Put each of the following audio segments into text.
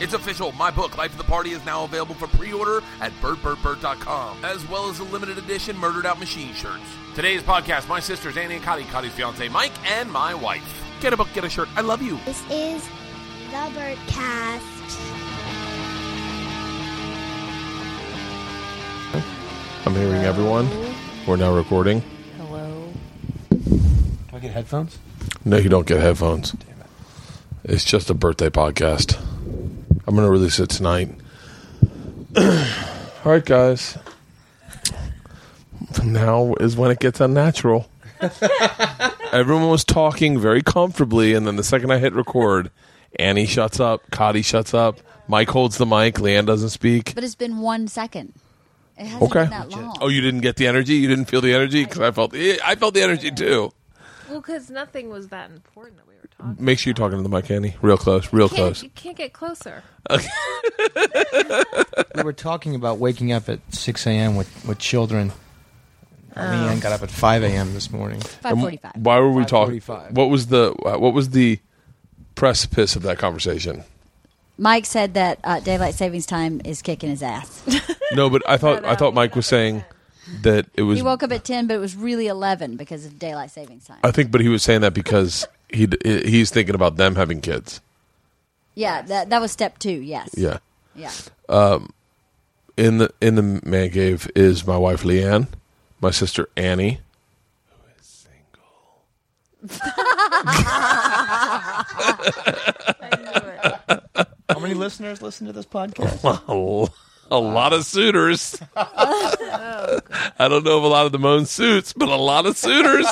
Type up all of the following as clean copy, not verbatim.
It's official. My book, Life of the Party, is now available for pre-order at birdbirdbird.com, as well as a limited edition Murdered Out Machine shirts. Today's podcast, my sisters Annie and Cotty, Cotty's fiance Mike, and my wife. Get a book, get a shirt. I love you. This is the Birdcast. I'm hearing everyone. We're now recording. Hello. Do I get headphones? No, you don't get headphones. Damn it. It's just a birthday podcast. I'm going to release it tonight. All right, guys. Now is when it gets unnatural. Everyone was talking very comfortably, and then the second I hit record, Annie shuts up, Cotty shuts up, Mike holds the mic, Leanne doesn't speak. But it's been 1 second. It hasn't been that long. Oh, you didn't get the energy? You didn't feel the energy? Because I felt the energy too. Well, because nothing was that important that we were talking. Make sure you're talking to the mic, Annie. Real close, real close. You can't get closer. We were talking about waking up at 6 a.m. with children. Leanne got up at 5 a.m. this morning. 5:45. Why were we talking? 5:45. What was the precipice of that conversation? Mike said that daylight savings time is kicking his ass. No, but I thought Mike was saying that it was. He woke up at 10, but it was really 11 because of daylight savings time. I think, but he was saying that because he's thinking about them having kids. Yeah, that was step 2. Yes. Yeah. Yeah. In the man cave is my wife Leanne, my sister Annie, who is single. I knew it. How many listeners listen to this podcast? A lot of suitors. I don't know if a lot of them own suits, but a lot of suitors.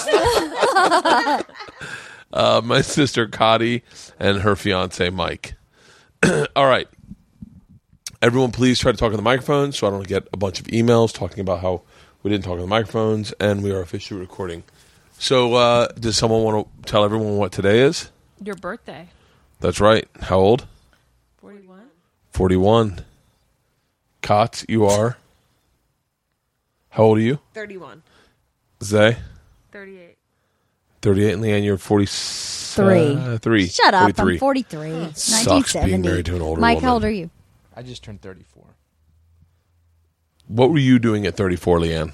My sister Cotty and her fiance Mike. All right. Everyone, please try to talk on the microphones so I don't get a bunch of emails talking about how we didn't talk on the microphones, and we are officially recording. So, does someone want to tell everyone what today is? Your birthday. That's right. How old? 41. 41. Cots, you are? How old are you? 31. Zay? 38. 38, and Leanne, you're 43. Shut up. 43. I'm 43. Sucks 1970. being married to an older Mike, woman. how old are you? I just turned 34. What were you doing at 34, Leanne?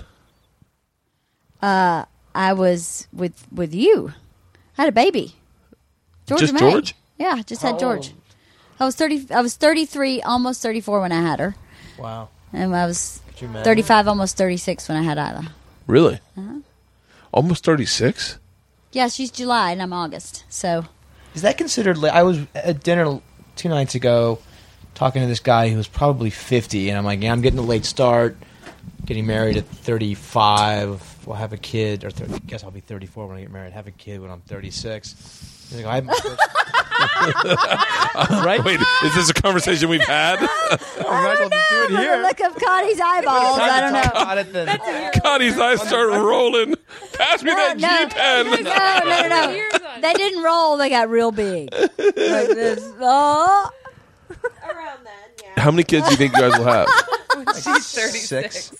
I was with you. I had a baby. Georgia Just May. George? Yeah, just had George. I was 33, almost 34 when I had her. Wow. And I was Could you imagine? 35, almost 36 when I had Isla. Really? Almost 36? Yeah, she's July and I'm August. So Is that considered... I was at dinner 2 nights ago talking to this guy who was probably 50, and I'm like, yeah, I'm getting a late start, getting married at 35, we'll have a kid, or I guess I'll be 34 when I get married, have a kid when I'm 36. He's like, I haven't... Right? Wait, is this a conversation we've had? I might as well just do it the here. look of Cotty's eyeballs, I don't know. Cotty's eyes start rolling. Pass me that G-pen. No. They didn't roll. They got real big. Like this. Oh. Around then, yeah. How many kids do you think you guys will have? She's 36.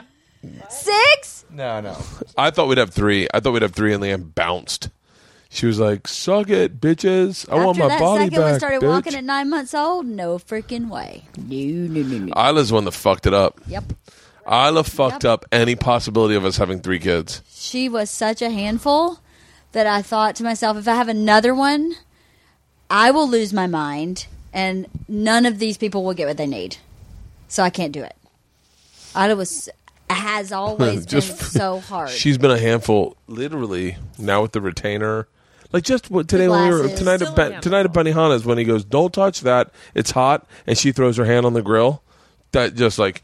6? No. I thought we'd have 3. I thought we'd have 3, and Leanne bounced. She was like, suck it, bitches. I want my After body that second back, one started bitch. walking at 9 months old, no freaking way. No. Isla's the one that fucked it up. Yep. Isla fucked up any possibility of us having 3 kids. She was such a handful that I thought to myself, if I have another one, I will lose my mind, and none of these people will get what they need. So I can't do it. Isla has always been so hard. She's been a handful, literally, now with the retainer. Like just what today when we were glasses. tonight at Benihana's when he goes, don't touch that, it's hot, and she throws her hand on the grill. That just like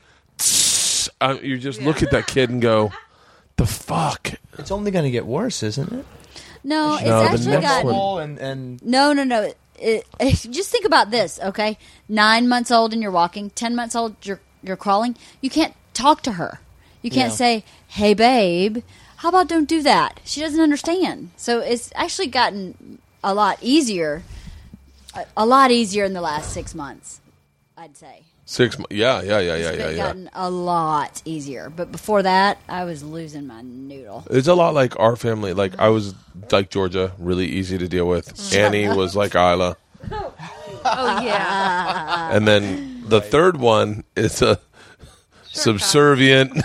you just look at that kid and go, the fuck. It's only going to get worse, isn't it? No, it's No, the actually next gotten... one. And No. Just think about this, okay? 9 months old and you're walking. 10 months old, you're crawling. You can't talk to her. You can't say, hey, babe, how about don't do that? She doesn't understand. So it's actually gotten a lot easier in the last 6 months, I'd say. 6 months. Yeah. It's gotten a lot easier. But before that, I was losing my noodle. It's a lot like our family. Like I was like Georgia, really easy to deal with. Annie was like Isla. Oh yeah. And then the third one is a subservient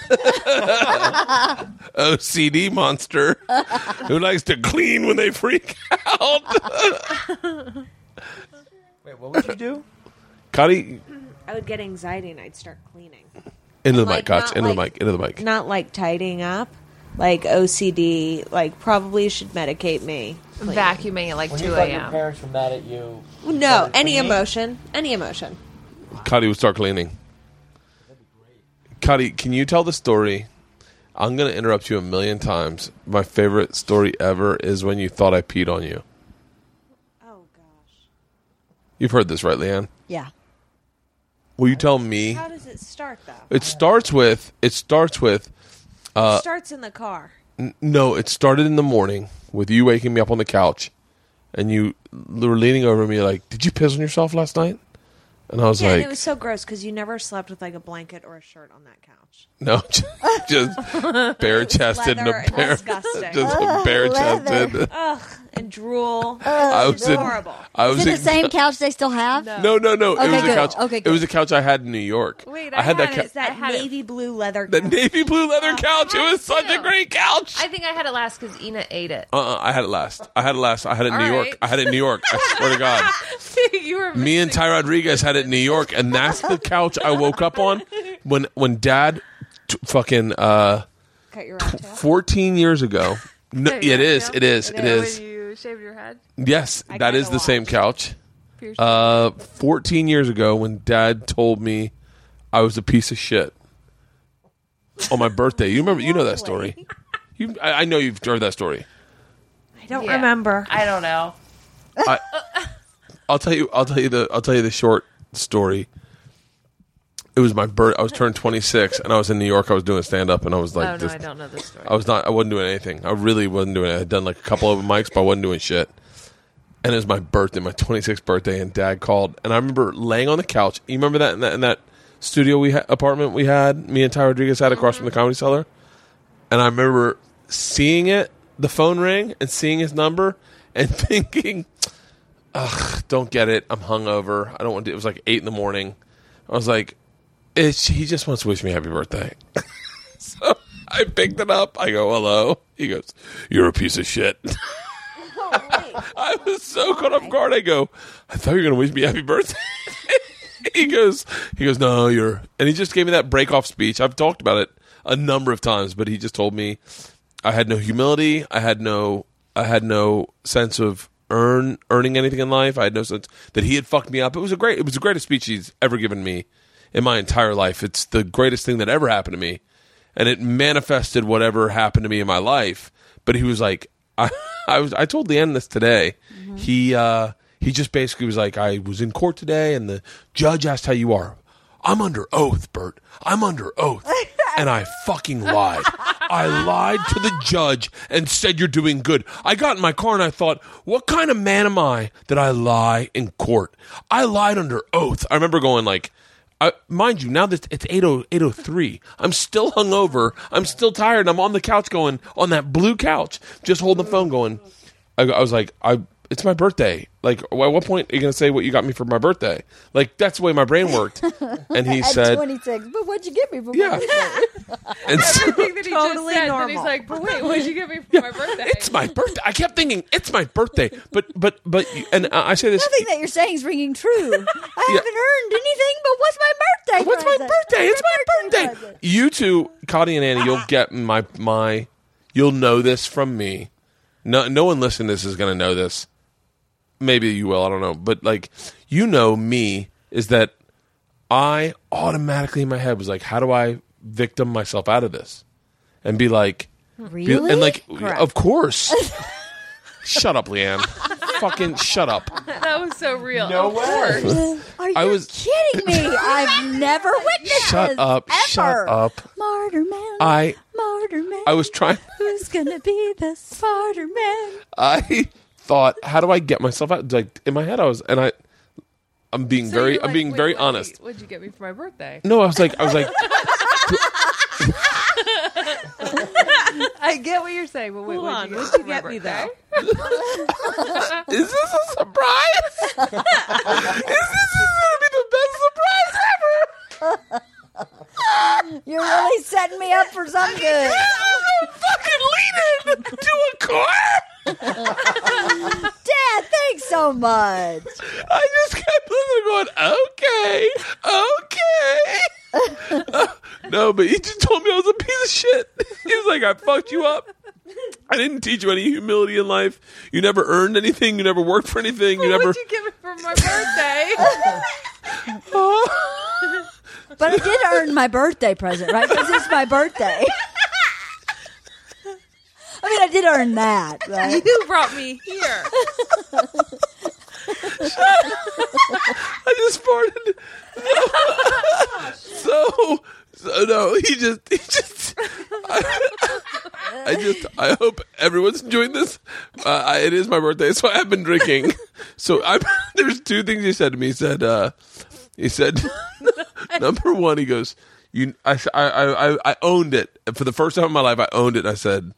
OCD monster who likes to clean when they freak out. Wait, what would you do? Cotty, I would get anxiety and I'd start cleaning. into the Like, mic, Cots. not Into the like- mic. Into the mic. Not like tidying up, like OCD. Like probably should medicate me. Vacuuming at like When 2 you thought your a.m. parents were mad at you. No, any cleaning? emotion. Any emotion. Cotty would start cleaning. Cotty, can you tell the story? I'm going to interrupt you a million times. My favorite story ever is when you thought I peed on you. Oh gosh. You've heard this, right, Leanne? Yeah. Will you tell me? How does it start though? It starts with. It starts in the car. No, it started in the morning with you waking me up on the couch, and you were leaning over me like, "Did you piss on yourself last night?" And I was Yeah, like, and it was so gross because you never slept with like a blanket or a shirt on that couch. "No, just bare chested and leather a and bare, disgusting. just bare chested." Ugh, and drool. I was in, horrible. I was Is it the in, same couch they still have? No. It Okay, was a good. couch. Okay, It good. was a couch I had in New York. Wait, I had that. It's that navy blue leather. The couch. navy blue leather couch. It was such a too. great couch. I think I had it last because Ina ate it. I had it last. I had it in All New York. right. I had it in New York. I swear to God. You were Me and missing- Ty Rodriguez had it in New York, and that's the couch I woke up on when Dad fucking Cut your own tail. 14 years ago. No, Shave yeah, it your is. tail? It is. It is. When you shaved your head. Yes, I that is kinda the same watched. couch. Pierced 14 years ago, when Dad told me I was a piece of shit on my birthday. You remember? You know that story. I know you've heard that story. I don't Yeah. remember. I don't know. I'll tell you the short story. It was my birth. I was turned 26, and I was in New York. I was doing stand up, and I was like, Oh no, this, I don't know this story. I wasn't doing anything. I really wasn't doing it. I had done like a couple of mics, but I wasn't doing shit. And it was my birthday, my 26th birthday, and Dad called, and I remember laying on the couch. You remember that in that studio apartment we had, me and Ty Rodriguez had across from the Comedy Cellar, and I remember seeing the phone ring, and seeing his number, and thinking, ugh, don't get it. I'm hungover. I don't want to. It was like 8 a.m. I was like, he just wants to wish me happy birthday. So I picked it up. I go, hello. He goes, you're a piece of shit. I was so caught off guard. I go, I thought you were going to wish me happy birthday. He goes, no, and he just gave me that break off speech. I've talked about it a number of times, but he just told me I had no humility. I had no sense of earning anything in life. I had no sense that he had fucked me up. It was the greatest speech he's ever given me in my entire life. It's the greatest thing that ever happened to me, and it manifested whatever happened to me in my life. But he was like, I told Leanne this today. Mm-hmm. He just basically was like, I was in court today, and the judge asked how you are. I'm under oath, Bert. I'm under oath. And I fucking lied. I lied to the judge and said you're doing good. I got in my car and I thought, what kind of man am I that I lie in court? I lied under oath. I remember going like, mind you, now that it's 8:03, I'm still hungover. I'm still tired. And I'm on the couch going, on that blue couch, just holding the phone going. I was like, it's my birthday. Like, at what point are you going to say what you got me for my birthday? Like, that's the way my brain worked. And he At said, 26. But what'd you get me for yeah. my birthday? And so, Everything that he Totally just said. normal. Then he's like, but wait, what'd you get me for my birthday? it's my birthday. I kept thinking, it's my birthday. But, and I say this. Nothing that you're saying is ringing true. I haven't earned anything, but what's my birthday What's my present? birthday? It's my birthday. present. You two, Cotty and Annie, you'll get you'll know this from me. No one listening to this is going to know this. Maybe you will, I don't know. But, like, you know me is that I automatically in my head was like, how do I victim myself out of this? And be like... Really? And, like, Correct. of course. Shut up, Leanne. Fucking shut up. That was so real. No Of way. course. Are you I was- kidding me? I've never witnessed Shut this, up. ever. Shut up. Martyr man. I I was trying... Who's gonna be the smarter man? I thought, how do I get myself out? Like in my head, I'm being So very, you're I'm like, being wait, very wait, honest. What'd you get me for my birthday? No, I was like, I I get what you're saying, but wait, Hold on. what'd What'd you you get for get my me, birthday? though? Is this a surprise? Is this going to be the best surprise ever? You're really setting me up for some good. Fucking lead to a car. Dad, thanks so much. I just kept listening, going, okay. No, but he just told me I was a piece of shit. He was like, I fucked you up. I didn't teach you any humility in life. You never earned anything. You never worked for anything. You never. What'd you give me for my birthday? But I did earn my birthday present, right? Because it's my birthday. I mean, I did earn that, right? You brought me here. I just farted. So no, he just. I hope everyone's enjoying this. It is my birthday, so I have been drinking. So there's two things he said to me. He said, number one, he goes, I owned it for the first time in my life. I owned it. And I said,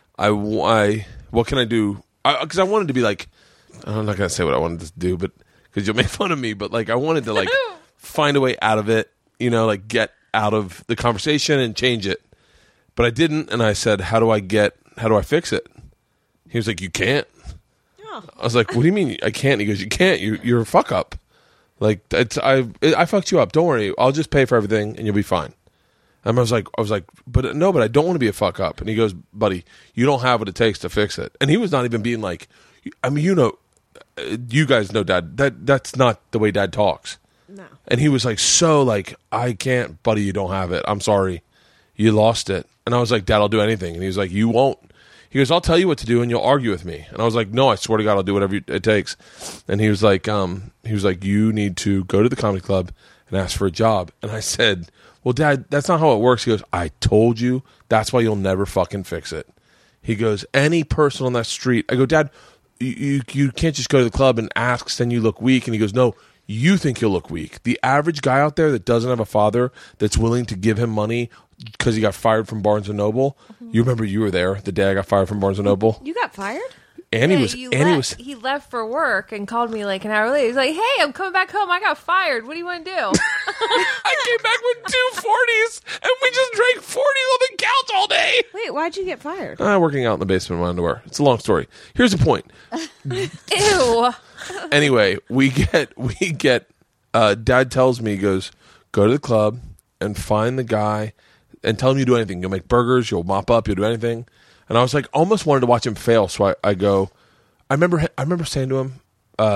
what can I do? Because I wanted to be like, I'm not gonna say what I wanted to do, but because you'll make fun of me. But like, I wanted to like find a way out of it. You know, like get out of the conversation and change it. But I didn't, and I said, how do I fix it? He was like, you can't. Oh. I was like, what do you mean I can't? He goes, you can't. You're a fuck up. Like I fucked you up. Don't worry. I'll just pay for everything, and you'll be fine. And I was like, but I don't want to be a fuck up. And he goes, buddy, you don't have what it takes to fix it. And he was not even being like, I mean, you know, you guys know, Dad. That's not the way Dad talks. No. And he was like, so like, I can't, buddy. You don't have it. I'm sorry. You lost it. And I was like, Dad, I'll do anything. And he was like, you won't. He goes, I'll tell you what to do and you'll argue with me. And I was like, no, I swear to God, I'll do whatever it takes. And he was like, you need to go to the comedy club and ask for a job. And I said, well, Dad, that's not how it works. He goes, I told you. That's why you'll never fucking fix it. He goes, any person on that street. I go, Dad, you can't just go to the club and ask, then you look weak. And he goes, no, you think you'll look weak. The average guy out there that doesn't have a father that's willing to give him money because he got fired from Barnes & Noble. You remember you were there the day I got fired from Barnes & Noble? You got fired? Annie Yeah, was. He left for work and called me like an hour later. He's like, "Hey, I'm coming back home. I got fired. What do you want to do?" I came back with 2 40s and we just drank 40s on the couch all day. Wait, why'd you get fired? Working out in the basement of my underwear. It's a long story. Here's the point. Ew. Anyway, we get. Dad tells me, he goes, go to the club and find the guy and tell him you do anything. You'll make burgers. You'll mop up. You'll do anything. And I was like, almost wanted to watch him fail. So I go. I remember saying to him,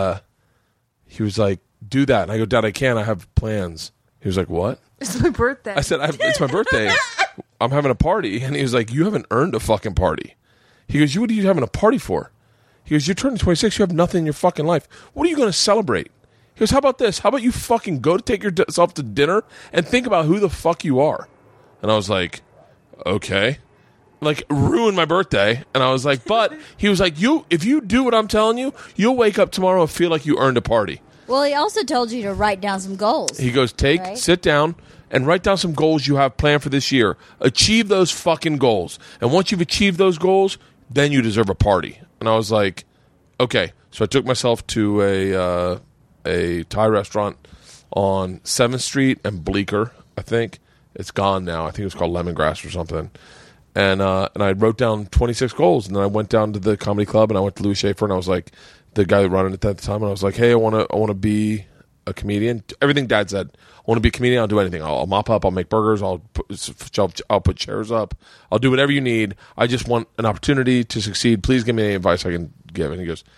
he was like, do that. And I go, Dad, I can't. I have plans. He was like, what? It's my birthday. I said, it's my birthday. I'm having a party. And he was like, you haven't earned a fucking party. He goes, what are you having a party for? He goes, you're turning 26. You have nothing in your fucking life. What are you going to celebrate? He goes, how about this? How about you fucking go to take yourself to dinner and think about who the fuck you are? And I was like, okay. Like, ruin my birthday. And I was like, but he was like, if you do what I'm telling you, you'll wake up tomorrow and feel like you earned a party. Well, he also told you to write down some goals. He goes, sit down and write down some goals you have planned for this year. Achieve those fucking goals. And once you've achieved those goals, then you deserve a party. And I was like, okay. So I took myself to a Thai restaurant on 7th Street and Bleecker, I think. It's gone now. I think it was called Lemongrass or something. And I wrote down 26 goals. And then I went down to the comedy club and I went to Louis Schaefer and I was like, the guy that running it at the time, and I was like, hey, I want to be a comedian. Everything Dad said. I want to be a comedian. I'll do anything. I'll mop up. I'll make burgers. I'll put chairs up. I'll do whatever you need. I just want an opportunity to succeed. Please give me any advice I can give. And he goes,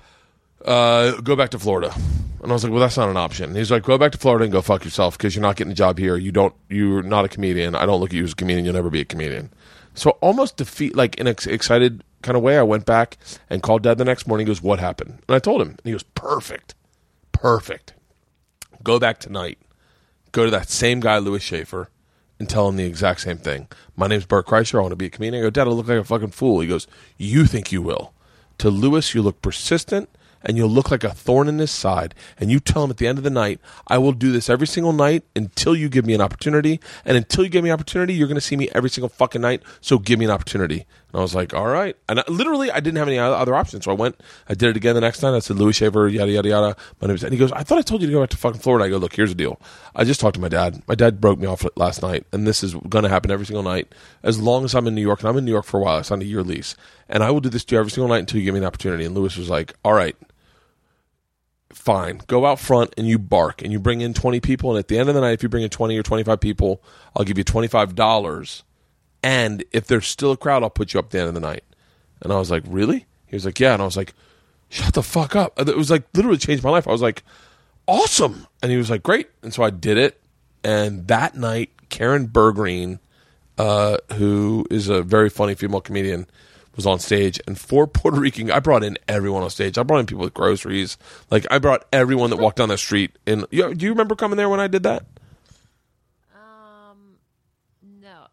go back to Florida. And I was like, well, that's not an option. And he's like, go back to Florida and go fuck yourself because you're not getting a job here. You're not a comedian. I don't look at you as a comedian. You'll never be a comedian. So almost in an excited kind of way, I went back and called Dad the next morning. He goes, what happened? And I told him. And he goes, perfect. Go back tonight. Go to that same guy, Louis Schaefer, and tell him the exact same thing. My name's Bert Kreischer. I want to be a comedian. I go, Dad, I look like a fucking fool. He goes, you think you will. To Louis, you look persistent and you'll look like a thorn in his side. And you tell him at the end of the night, I will do this every single night until you give me an opportunity. And until you give me an opportunity, you're going to see me every single fucking night. So give me an opportunity. And I was like, all right. And I didn't have any other options. So I did it again the next night. I said, Louis Schaefer, yada, yada, yada. My name is, and he goes, I thought I told you to go back to fucking Florida. I go, look, here's the deal. I just talked to my dad. My dad broke me off last night. And this is going to happen every single night as long as I'm in New York. And I'm in New York for a while. I signed a year lease. And I will do this to you every single night until you give me an opportunity. And Louis was like, all right, fine. Go out front and you bark. And you bring in 20 people. And at the end of the night, if you bring in 20 or 25 people, I'll give you $25. And if there's still a crowd, I'll put you up at the end of the night. And I was like, really? He was like, yeah. And I was like, shut the fuck up. It was like literally changed my life. I was like, awesome. And he was like, great. And so I did it. And that night, Karen Bergreen, who is a very funny female comedian, was on stage. And for Puerto Rican, I brought in everyone on stage. I brought in people with groceries. Like, I brought everyone that walked down the street. And do you remember coming there when I did that? No.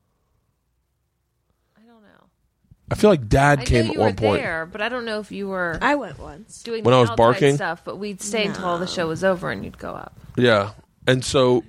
I don't know. I feel like Dad came I know at you one were point. there, but I don't know if you were I went once. doing When the I was outside barking? stuff, but we'd stay until the show was over and you'd go up. Yeah. And so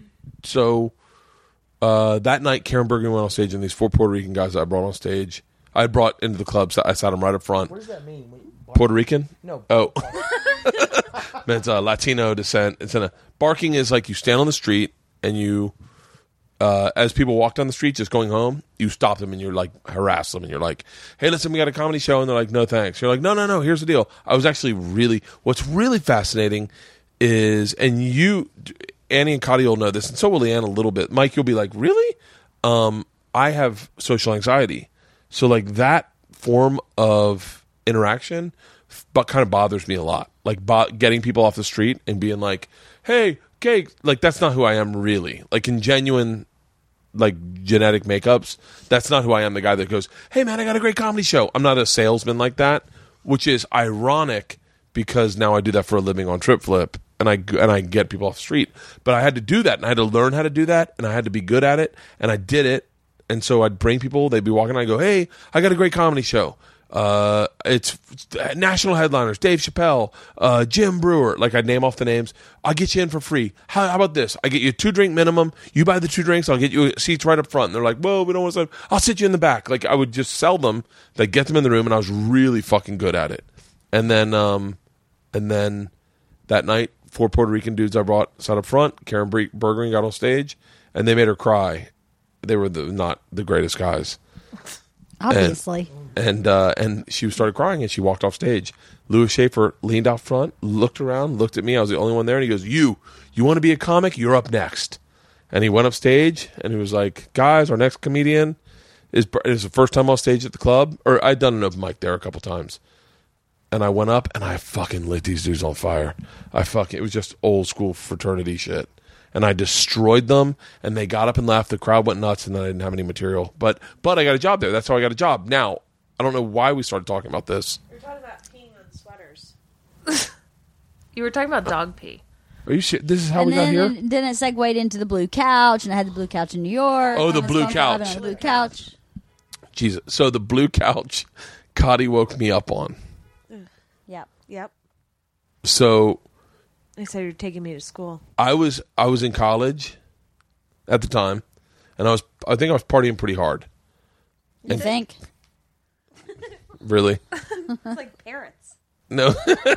that night, Karen Bergen went on stage, and these 4 Puerto Rican guys that I brought on stage, I brought into the club. So I sat them right up front. What does that mean? Puerto Rican? No. Oh. It's Latino descent. Barking is like you stand on the street, and you, as people walk down the street just going home, you stop them and you're like, harass them, and you're like, hey, listen, we got a comedy show. And they're like, no, thanks. You're like, no, here's the deal. I was actually what's really fascinating is, and you, Annie and Cotty will know this, and so will Leanne a little bit. Mike, you'll be like, really? I have social anxiety. So like that form of interaction but kind of bothers me a lot. Like getting people off the street and being like, hey, cake. Like, that's not who I am really. Like, in genuine, like, genetic makeups, that's not who I am. The guy that goes, hey, man, I got a great comedy show. I'm not a salesman like that, which is ironic because now I do that for a living on Trip Flip. And I get people off the street. But I had to do that, and I had to learn how to do that, and I had to be good at it, and I did it. And so I'd bring people, they'd be walking, I'd go, hey, I got a great comedy show. It's national headliners, Dave Chappelle, Jim Brewer. Like, I'd name off the names. I'll get you in for free. How about this? I get you a 2-drink minimum. You buy the 2 drinks, I'll get you seats right up front. And they're like, well, we don't want to. I'll sit you in the back. Like, I would just sell them. They'd get them in the room, and I was really fucking good at it. And then that night, 4 Puerto Rican dudes I brought sat up front. Karen Bergering got on stage, and they made her cry. They were not the greatest guys. Obviously. And she started crying, and she walked off stage. Louis Schaefer leaned out front, looked around, looked at me. I was the only one there, and he goes, you want to be a comic? You're up next. And he went up stage, and he was like, guys, our next comedian is the first time on stage at the club. Or I'd done an open mic there a couple times. And I went up, and I fucking lit these dudes on fire. It was just old school fraternity shit. And I destroyed them, and they got up and left. The crowd went nuts, and then I didn't have any material. But I got a job there. That's how I got a job. Now, I don't know why we started talking about this. You're talking about peeing on sweaters. You were talking about dog pee. Are you sure? This is how we got here? Then it segued into the blue couch, and I had the blue couch in New York. Oh, the and I was blue going couch. on the blue couch. Jesus. So the blue couch, Cotty woke me up on. Yep. So They said you're taking me to school. I was in college at the time, and I think I was partying pretty hard. You think? Really? It's like parrots. No.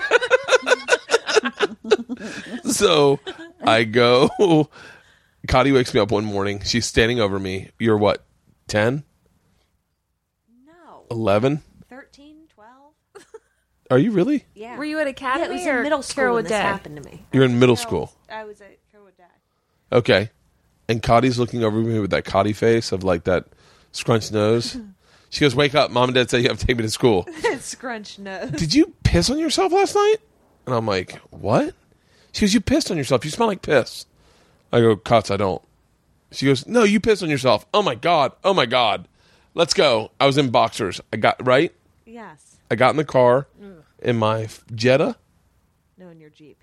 So I go. Cotty wakes me up one morning. She's standing over me. You're what? 10? No. 11? 13, 12? Are you really? Yeah. Were you at Yeah, Academy it was or in middle school Carrollwood when this Day? happened to me. You're in middle school. I was at Carrollwood Day. Okay. And Cotty's looking over me with that Cotty face of like that scrunched nose. She goes, wake up. Mom and Dad say you have to take me to school. Scrunch nose. Did you piss on yourself last night? And I'm like, what? She goes, you pissed on yourself. You smell like piss. I go, Cots, I don't. She goes, no, you pissed on yourself. Oh, my God. Oh, my God. Let's go. I was in boxers. I got Yes. in the car in my Jetta. No, in your Jeep.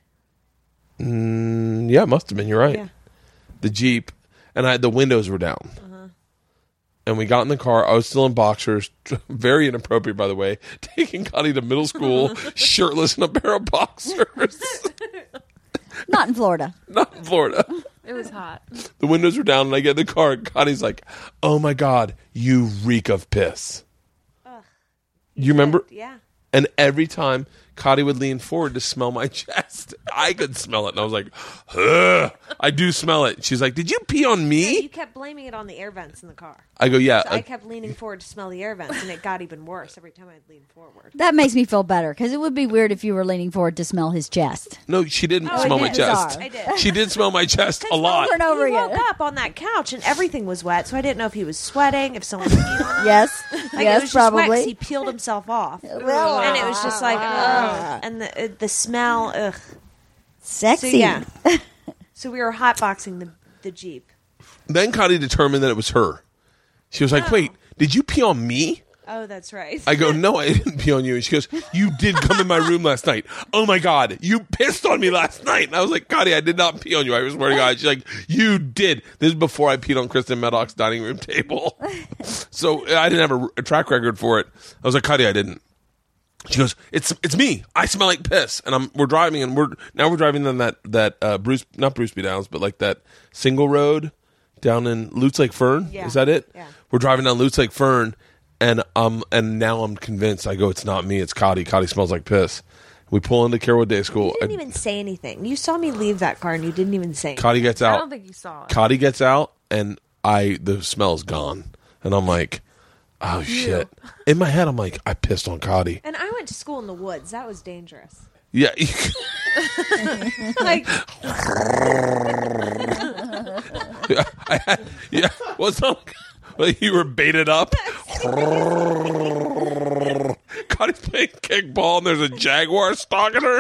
Yeah, it must have been. You're right. Yeah. The Jeep. And the windows were down. and we got in the car. I was still in boxers, very inappropriate, by the way, taking Connie to middle school, shirtless in a pair of boxers. Not in Florida. Not in Florida. It was hot. The windows are down, and I get in the car, and Connie's like, "Oh my God, you reek of piss." You remember? Yeah. And every time Cotty would lean forward to smell my chest, I could smell it. And I was like, ugh, I do smell it. She's like, did you pee on Yeah, me? you kept blaming it on the air vents in the car. I go, yeah. So I kept leaning forward to smell the air vents, and it got even worse every time I'd lean forward. That makes me feel better because it would be weird if you were leaning forward to smell his chest. No, she didn't Oh, I smell my did. chest. I did. She did smell my chest a lot. Over and over He woke again. up on that couch, and everything was wet, so I didn't know if he was sweating, if someone peed on him. Yes. Like, it yes, was just wet 'cause probably. he peeled himself off. Well, And it was just like, ugh. And the smell, ugh. Sexy. So, yeah. So we were hotboxing the Jeep. Then Cotty determined that it was her. She was like, wait, did you pee on me? Oh, that's right. I go, no, I didn't pee on you. And she goes, you did come in my room last night. Oh my God, you pissed on me last night. And I was like, Cotty, I did not pee on you. I swear to God. She's like, you did. This is before I peed on Kristen Meddock's dining room table. So I didn't have a track record for it. I was like, Cotty, I didn't. She goes, it's me. I smell like piss. And we're driving, and we're driving on that not Bruce B. Downs, but like that single road down in Lutz Lake Fern. Yeah. Is that it? Yeah. We're driving down Lutz Lake Fern, and now I'm convinced. I go, it's not me. It's Cotty. Cotty smells like piss. We pull into Carrollwood Day School. You didn't even say anything. You saw me leave that car, and you didn't even say anything. Cotty gets out. I don't think you saw it. Cotty gets out, and the smell's gone. And I'm like, oh shit. In my head, I'm like, I pissed on Cotty. And I went to school in the woods. That was dangerous. Yeah. Like, Yeah. What's up? Like you were baited up. Cotty's playing kickball, and there's a jaguar stalking her.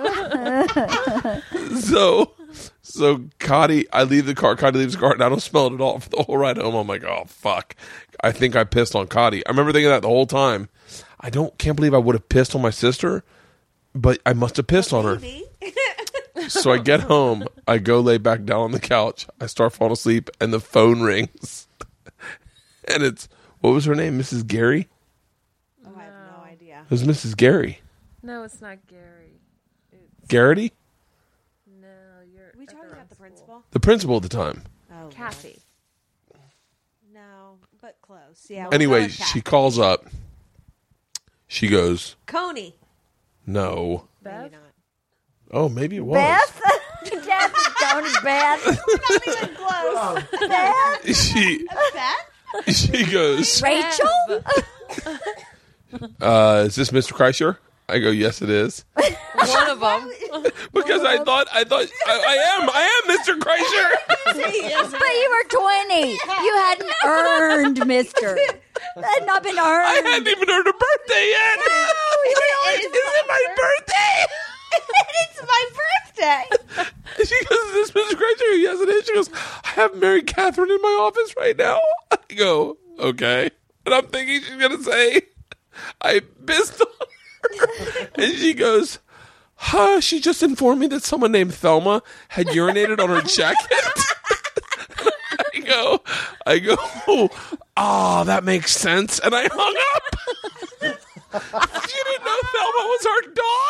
So Cotty, I leave the car. Cotty leaves the car, and I don't smell it at all for the whole ride home. I'm like, oh fuck! I think I pissed on Cotty. I remember thinking that the whole time. Can't believe I would have pissed on my sister, but I must have pissed on her. maybe. So I get home, I go lay back down on the couch, I start falling asleep, and the phone rings. And it's, what was her name? Mrs. Gary? Oh, I have no idea. It was Mrs. Gary. No, it's not Gary. It's, Garrity? no, you're. Are we talking about the principal? The principal at the time. Oh, Kathy. no, but close. Yeah. Anyway, we'll go with she Kathy. calls up. She goes, Coney. no. Beth? Maybe not. Oh, maybe it was. Beth? Jeff is going to Beth. Not even close. Beth? She goes, Rachel? is this Mr. Kreischer? I go, yes, it is. One of them. Because I thought I am Mr. Kreischer. But you were 20. You hadn't earned Mister. That had not been I earned. hadn't even earned a birthday yet. Is it my birthday? It's my birthday. She goes, is this Mr. Kreischer? Yes, it is. She goes, I have Mary Catherine in my office right now. I go, okay. And I'm thinking she's going to say, I pissed on her. And she goes, she just informed me that someone named Thelma had urinated on her jacket. I go, oh, that makes sense. And I hung up. She didn't know Thelma was our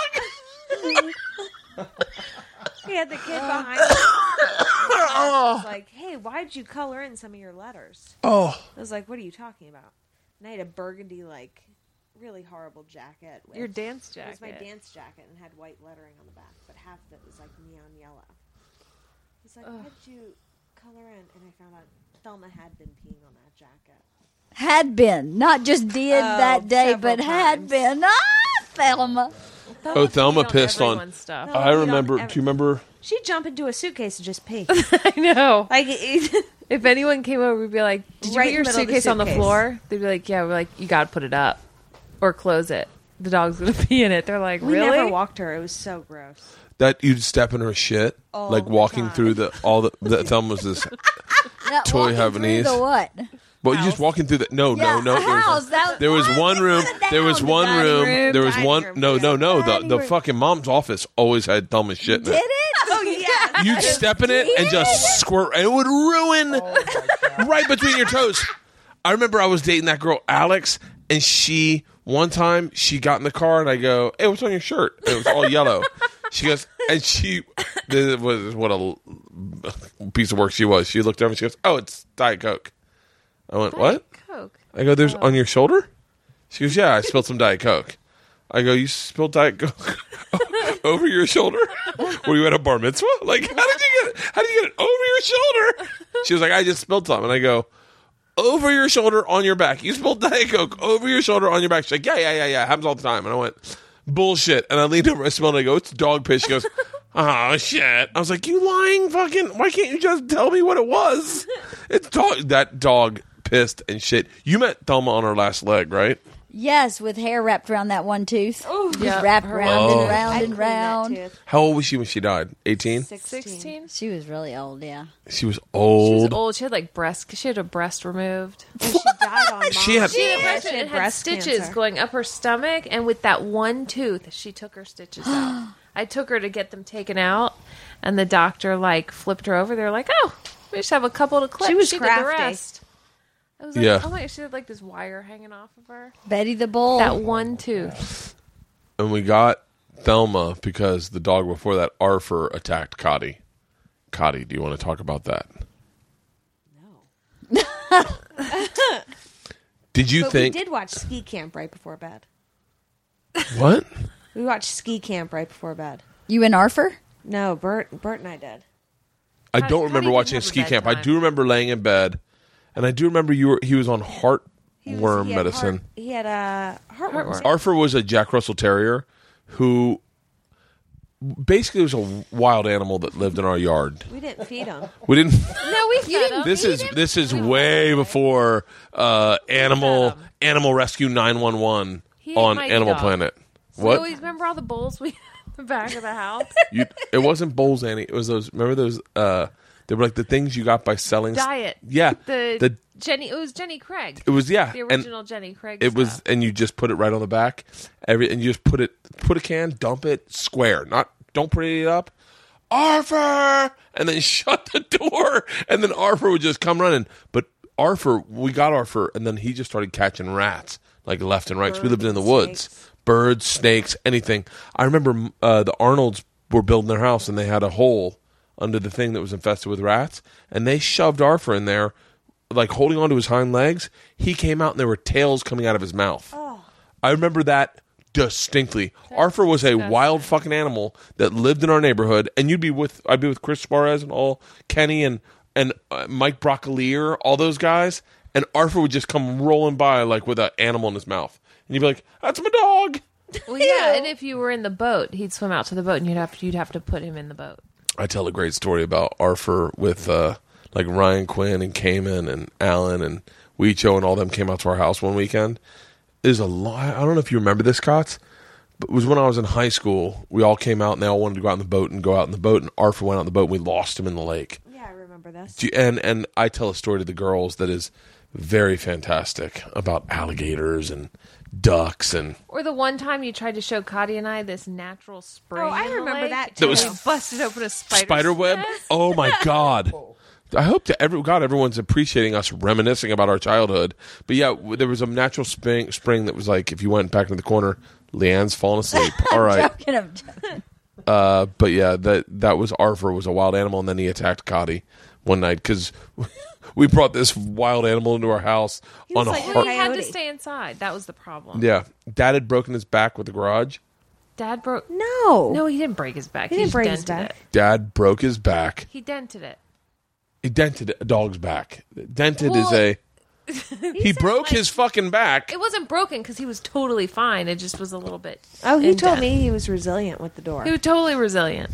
dog. He had the kid behind him. I was like, hey, why'd you color in some of your letters? Oh, I was like, what are you talking about? And I had a burgundy, like, really horrible jacket. With, Your dance It was my jacket. dance jacket and had white lettering on the back, but half of it was, like, neon yellow. He's like, why'd you color in? And I found out Thelma had been peeing on that jacket. Had been. Not just did that day, several but had times. been. Ah, Thelma. Oh, Thelma pissed on- everyone's stuff. I you remember. don't Do you remember? She'd jump into a suitcase and just pee. I know. Like, If anyone came over, we'd be like, "Did you Right put in your the middle of the suitcase on the suitcase. floor?" They'd be like, "Yeah." We're like, "You gotta put it up or close it. The dog's gonna pee in it." They're like, we "Really?" never walked her. It was so gross. That you'd step in her shit, All like the walking time. through the Thelma's this. Not Toy walking Havanese. through the what? Well, you just walking through the. No. Yeah, There a house. there was one room. There was one room. There was dining one. room, No. The dining room. fucking mom's office always had Thelma's shit in Did it. it? Oh, yeah. You'd step in it and just squirt, and it would ruin right between your toes. I remember I was dating that girl, Alex, and one time she got in the car and I go, hey, what's on your shirt? And it was all yellow. She goes, and this was what a piece of work she was. She looked over and she goes, oh, it's Diet Coke. I went, what? Coke. I go, there's on your shoulder? She goes, yeah, I spilled some Diet Coke. I go, you spilled Diet Coke over your shoulder? Were you at a bar mitzvah? Like, how did you get it over your shoulder? She was like, I just spilled some. And I go, over your shoulder, on your back. You spilled Diet Coke over your shoulder, on your back. She's like, yeah. It happens all the time. And I went, bullshit. And I leaned over, I smelled it. I go, it's dog piss. She goes, oh, shit. I was like, you lying fucking, why can't you just tell me what it was? It's dog. That dog pissed and shit. You met Thelma on her last leg, right? Yes, with hair wrapped around that one tooth. Oh, Just yeah. wrapped round and round I and cleaned that round. tooth. How old was she when she died? 18? 16. She was really old, yeah. She was She old. was old. She had like she had a breast removed. And she died on She had- She had a Yeah, breast she and had breast stitches cancer. going up her stomach, and with that one tooth, she took her stitches out. I took her to get them taken out, and the doctor like flipped her over. They're like, "Oh, we just have a couple to clip." She was did the crafty. rest. I was like, Yeah. "Oh my!" She had like this wire hanging off of her. Betty the Bull. That one tooth. And we got Thelma because the dog before that, Arthur, attacked Cotty. Cotty, do you want to talk about that? No. Did you But think... we did watch Ski Camp right before bed. What? We watched Ski Camp right before bed. You and Arthur? No, Bert and I did. I How- don't how remember do you watching a remember ski camp. I bedtime? do remember laying in bed. And I do remember he was on heartworm He had medicine. He had a heartworm. Arthur was a Jack Russell Terrier who basically was a wild animal that lived in our yard. We didn't feed him. We didn't... No, we fed him. This is way before Animal Rescue 911 He ate on Mighty Animal Dog. Planet. We What? always remember all the bowls we had in the back of the house. It wasn't bowls, Annie. It was those. Remember those? They were like the things you got by selling. Diet. Yeah. The Jenny. It was Jenny Craig. It was The original Jenny Craig. It was, stuff. and you just put it right on the back. And you just put a can, dump it square. Don't put it up. Arthur, and then shut the door, and then Arthur would just come running. But we got Arthur, and then he just started catching rats like left and right. 'Cause we lived in the woods, birds, snakes, anything. I remember the Arnolds were building their house, and they had a hole under the thing that was infested with rats, and they shoved Arthur in there, like holding onto his hind legs. He came out, and there were tails coming out of his mouth. I remember that distinctly. Arthur was a wild fucking animal that lived in our neighborhood, and I'd be with Chris Suarez and all, Kenny and Mike Broccolier, all those guys, and Arthur would just come rolling by like with an animal in his mouth, and you'd be like, "That's my dog." Well, yeah, and if you were in the boat, he'd swim out to the boat, and you'd have to put him in the boat. I tell a great story about Arthur with like Ryan Quinn and Cayman and Alan and Weicho and all them came out to our house one weekend. There's a lot. I don't know if you remember this, Cots, but it was when I was in high school. We all came out and they all wanted to go out in the boat and go out in the boat. And Arthur went out in the boat and we lost him in the lake. Yeah, I remember this. And I tell a story to the girls that is very fantastic about alligators and ducks and Or the one time you tried to show Cotty and I this natural spring. Oh, I in the remember lake, that, and too. That was we busted open a spider web. nest. Oh my God. I hope everyone's appreciating us reminiscing about our childhood. But yeah, there was a natural spring that was like, if you went back into the corner, Leanne's falling asleep. All right. I'm joking. But yeah, that was Arthur was a wild animal, and then he attacked Cotty one night because we brought this wild animal into our house on was a like heart. We had to Coyote. stay inside. That was the problem. Yeah, Dad had broken his back with the garage. Dad broke. No. No, he didn't break his back. He didn't just break his dented back. it. Dad broke his back. He dented it. He dented a dog's back. Dented Well, is a. He said, broke like, his fucking back. It wasn't broken because he was totally fine. It just was a little bit. Oh, he told indent. me he was resilient with the door. He was totally resilient.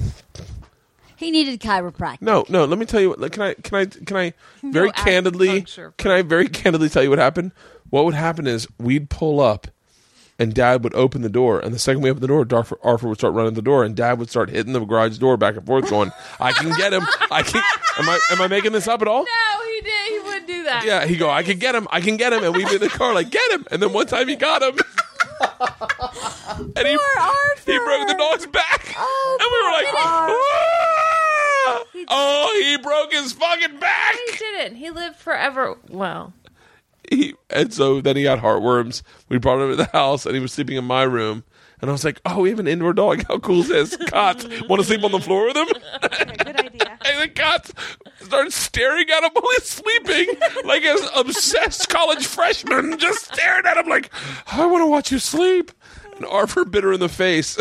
He needed chiropractic. No. Let me tell you. Can I very candidly? acupuncture. Can I very candidly tell you what happened? What would happen is we'd pull up, and Dad would open the door, and the second we opened the door, Arthur would start running the door, and Dad would start hitting the garage door back and forth, going, "I can get him. I can." Am I making this up at all? No, he did. He wouldn't do that. Yeah, he'd go, "I can get him. I can get him," and we'd be in the car like, "Get him!" And then one time he got him, and he broke the dog's back, and we were like, "Ah!" "Oh, he broke his fucking back." He didn't. He lived forever. Well, And so then he got heartworms. We brought him to the house, and he was sleeping in my room. And I was like, "Oh, we have an indoor dog. How cool is this? Cots, want to sleep on the floor with him?" Okay, good idea. And the Cots started staring at him while he's sleeping, like an obsessed college freshman, just staring at him like, "I want to watch you sleep." And Arthur bit her in the face.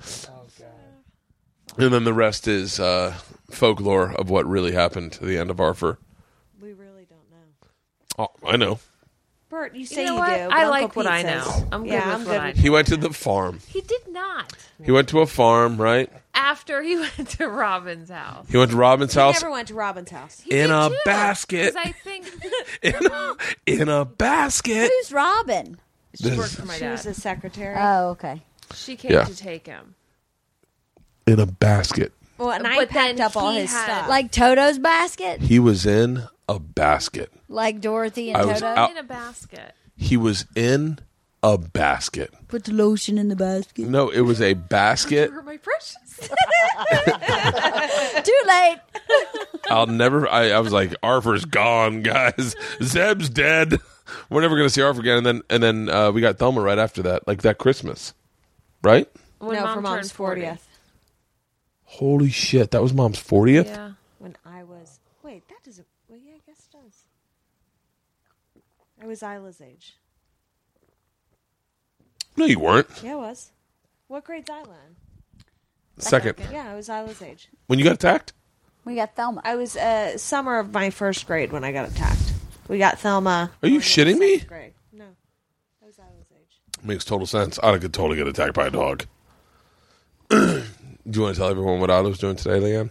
And then the rest is folklore of what really happened to the end of Arthur. We really don't know. Oh, I know. Bert, you say You know you what? do. but I Uncle like what Pete I says- know. I'm good yeah, with I'm what good I with know. He went to the farm. He did not. He went to a farm, right? After he went to Robin's house. He went to Robin's He house never went to Robin's house. He in did a too, basket. 'cause I think in a basket. Who's Robin? she worked for my She was dad. his secretary. Oh, okay. She came Yeah. to take him. In a basket. well, and I but packed then up all he his had- stuff. Like Toto's basket? He was in a basket. Like Dorothy and I was Toto? out- In a basket. He was in a basket. Put the lotion in the basket. No, it was a basket. For my precious. Too late. I'll never. I was like, Arthur's gone, guys. Zeb's dead. We're never going to see Arthur again. And then we got Thelma right after that, like that Christmas, right? When no, Mom for Mom's turned 40. 40th. Holy shit, that was Mom's 40th. Yeah. When I was... Wait, that doesn't... Well, yeah, I guess it does. I was Isla's age. No, you weren't. Yeah, I was. What grade's Isla in? Second, Yeah, I was Isla's age. when you got attacked. We got Thelma. I was summer of my first grade when I got attacked. We got Thelma. Are you going into shitting me? second grade. No. I was Isla's age. Makes total sense. I could totally get attacked by a dog. Do you want to tell everyone what Isla was doing today, Leanne?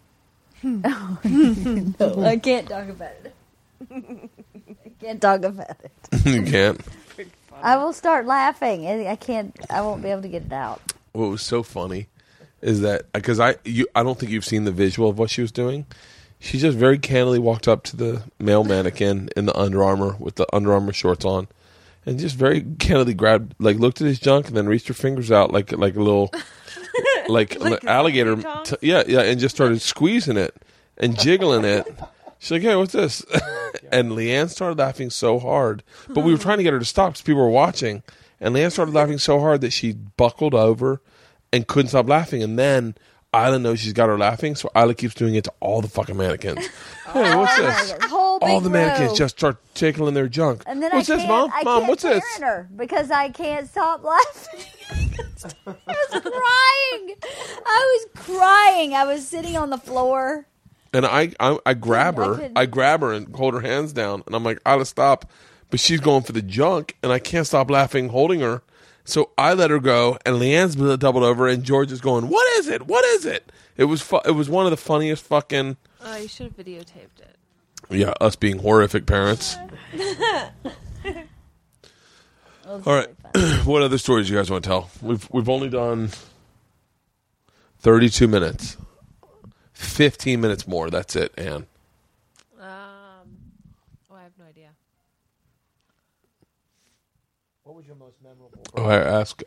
No, I can't talk about it. I can't talk about it. You can't. I will start laughing. I can't. I won't be able to get it out. What was so funny is that because I don't think you've seen the visual of what she was doing. She just very candidly walked up to the male mannequin in the Under Armour with the Under Armour shorts on, and just very candidly grabbed, like, looked at his junk, and then reached her fingers out like a little, like alligator. tongs? Yeah, and just started squeezing it and jiggling it. She's like, "Hey, what's this?" And Leanne started laughing so hard, but we were trying to get her to stop because people were watching. And Leanne started laughing so hard that she buckled over and couldn't stop laughing. And then Isla knows she's got her laughing, so Isla keeps doing it to all the fucking mannequins. Hey, what's this? Whole big All the mannequins row. just start tickling their junk. And then What's I this, can't, Mom? I Mom, can't what's this? parent her because I can't stop laughing. I was crying. I was crying. I was sitting on the floor. And I grab I her. couldn't- I grab her and hold her hands down. And I'm like, Isla, stop. But she's going for the junk, and I can't stop laughing holding her. So I let her go, and Leanne's doubled over, and George is going, "What is it? What is it?" It was it was one of the funniest fucking... Oh, you should have videotaped it. Yeah, us being horrific parents. All right. What other stories do you guys want to tell? We've only done 32 minutes. 15 minutes more. That's it, Anne. Oh, I have no idea. What was your most memorable? Oh, ask.